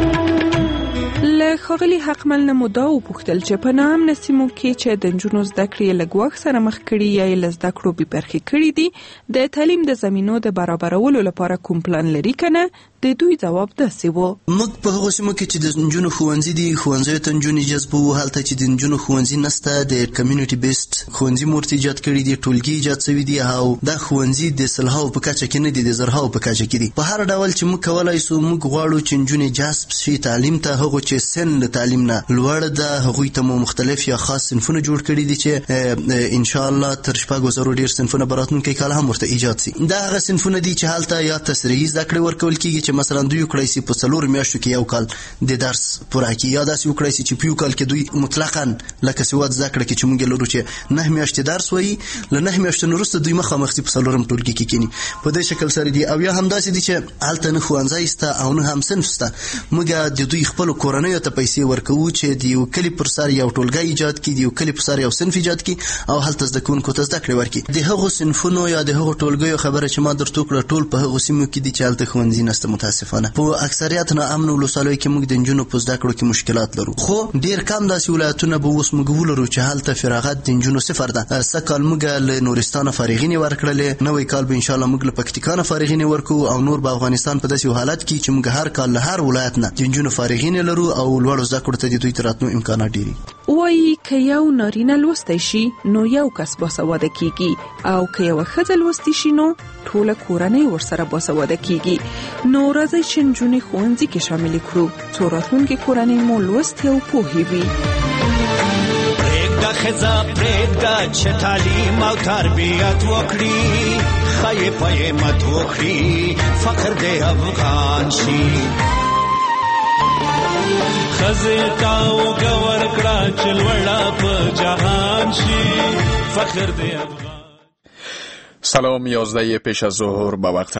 [SPEAKER 9] له ښاغلي حقمل نه مو دا وپوښتل چې په ناامنه سیمو کې چې د نجونو زده کړې له ګواښ سره مخ کړي یا یې له زده کړو بې برخې کړي دي، د تعلیم د زمینو د برابرولو لپاره کوم پلان لري که نه؟ د دوی جواب داسې و:
[SPEAKER 11] موږ په هغو سیمو کې چې د نجونو ښوونځي دي، ښوونځیو ته نجونې جذبوو. هلته چې د نجونو ښوونځي نشته، د کمیونټي بیسډ ښوونځي مو ورته ایجاد کړي دي، ټولګي ایجاد شوي دي او دا ښوونځي د سلهاو په کچه کې نه دي، د زرهاو په کچه کې دي. په هر ډول چې موږ کولی سو، موږ غواړو چې نجونې جذب شي تعلیم ته. هغو چې سن والدین له تعلیم نه لوړ ده. هغوی ته مو مختلف یا خاص صنفونه جوړ کړي دي چې ان شاء الله تر شپږو زرو ډیر صنفونه به راتلونکي کال هم ورته ایجاد سي. دا هغه صنفونه دي چې هلته یا تسریعي زده کړې ورکول کیږي چې مثلا دوی وکړی سي په څلور میاشتو کې یو کال د درس پوره کړي، یا داسې وکړی سي چې په یو کال کې دوی مطلقاً لکه سواد زده کړه کې چې موږ لرو چې نه میاشتې درس وایي، له نه میاشتو نه وروسته دوی مخامخ سي په څلورم ټولګي کې کینی. په دې شکل سره دي. او یا همداسې دي چې هلته نه ښوونځی سته او نه هم صنف سته، موږ د دوی خپلو کورنیو ته پیسې ورکوو چې د یو کلي پر سر یو ټولګی ایجاد کړي، د یو کلي پر سر یو صنف ایجاد کړي او هلته زده کوونکو ته زده کړې ورکړي. د هغو صنفونو یا د هغو ټولګیو خبره چې ما درته وکړه ټول په هغو سیمو کې دي چې هلته ښوونځي نشته متاسفانه. په اکثریت ناامنو ولسوالیو کې موږ د نجونو په زده کړو کې مشکلات لرو، خو ډېر کم داسې ولایتونه به اوس موږ ولرو چې هلته فراغت د نجونو صفر ده. سږ کال موږ له نورستانه فارغینې ورکړلې، نوی کال به انشاءالله موږ له پکتیکا نه فارغینې ورکوو او نور به افغانستان په داسې حالت کې چې موږ هر کال له هر ولایت نه د نجونو فارغینې لرو او لوړو زده کړو ته د دوی ته راتلو امکانات ډېر دي.
[SPEAKER 9] وایي که یو نارینه لوستی شي نو یو کس باسواده کیږي او که یوه ښځه لوستی شي نو ټوله کورنۍ ورسره باسواده کیږي. نو راځئ چې نجونې ښوونځي کې شاملې کړو څو راتلونکې کورنۍ مو لوستې او پوهې وي.
[SPEAKER 2] پرېږده ښځه پرېږده چې تعلیم او تربیت وکړي، ښه په همت وکړي، فخر دې افغان شي.
[SPEAKER 6] ښځې ته اوږه ورکړه چې لوړه په جهان شي، فخر دې افغان.
[SPEAKER 15] سلام، یازده پیش از ظهر به وقت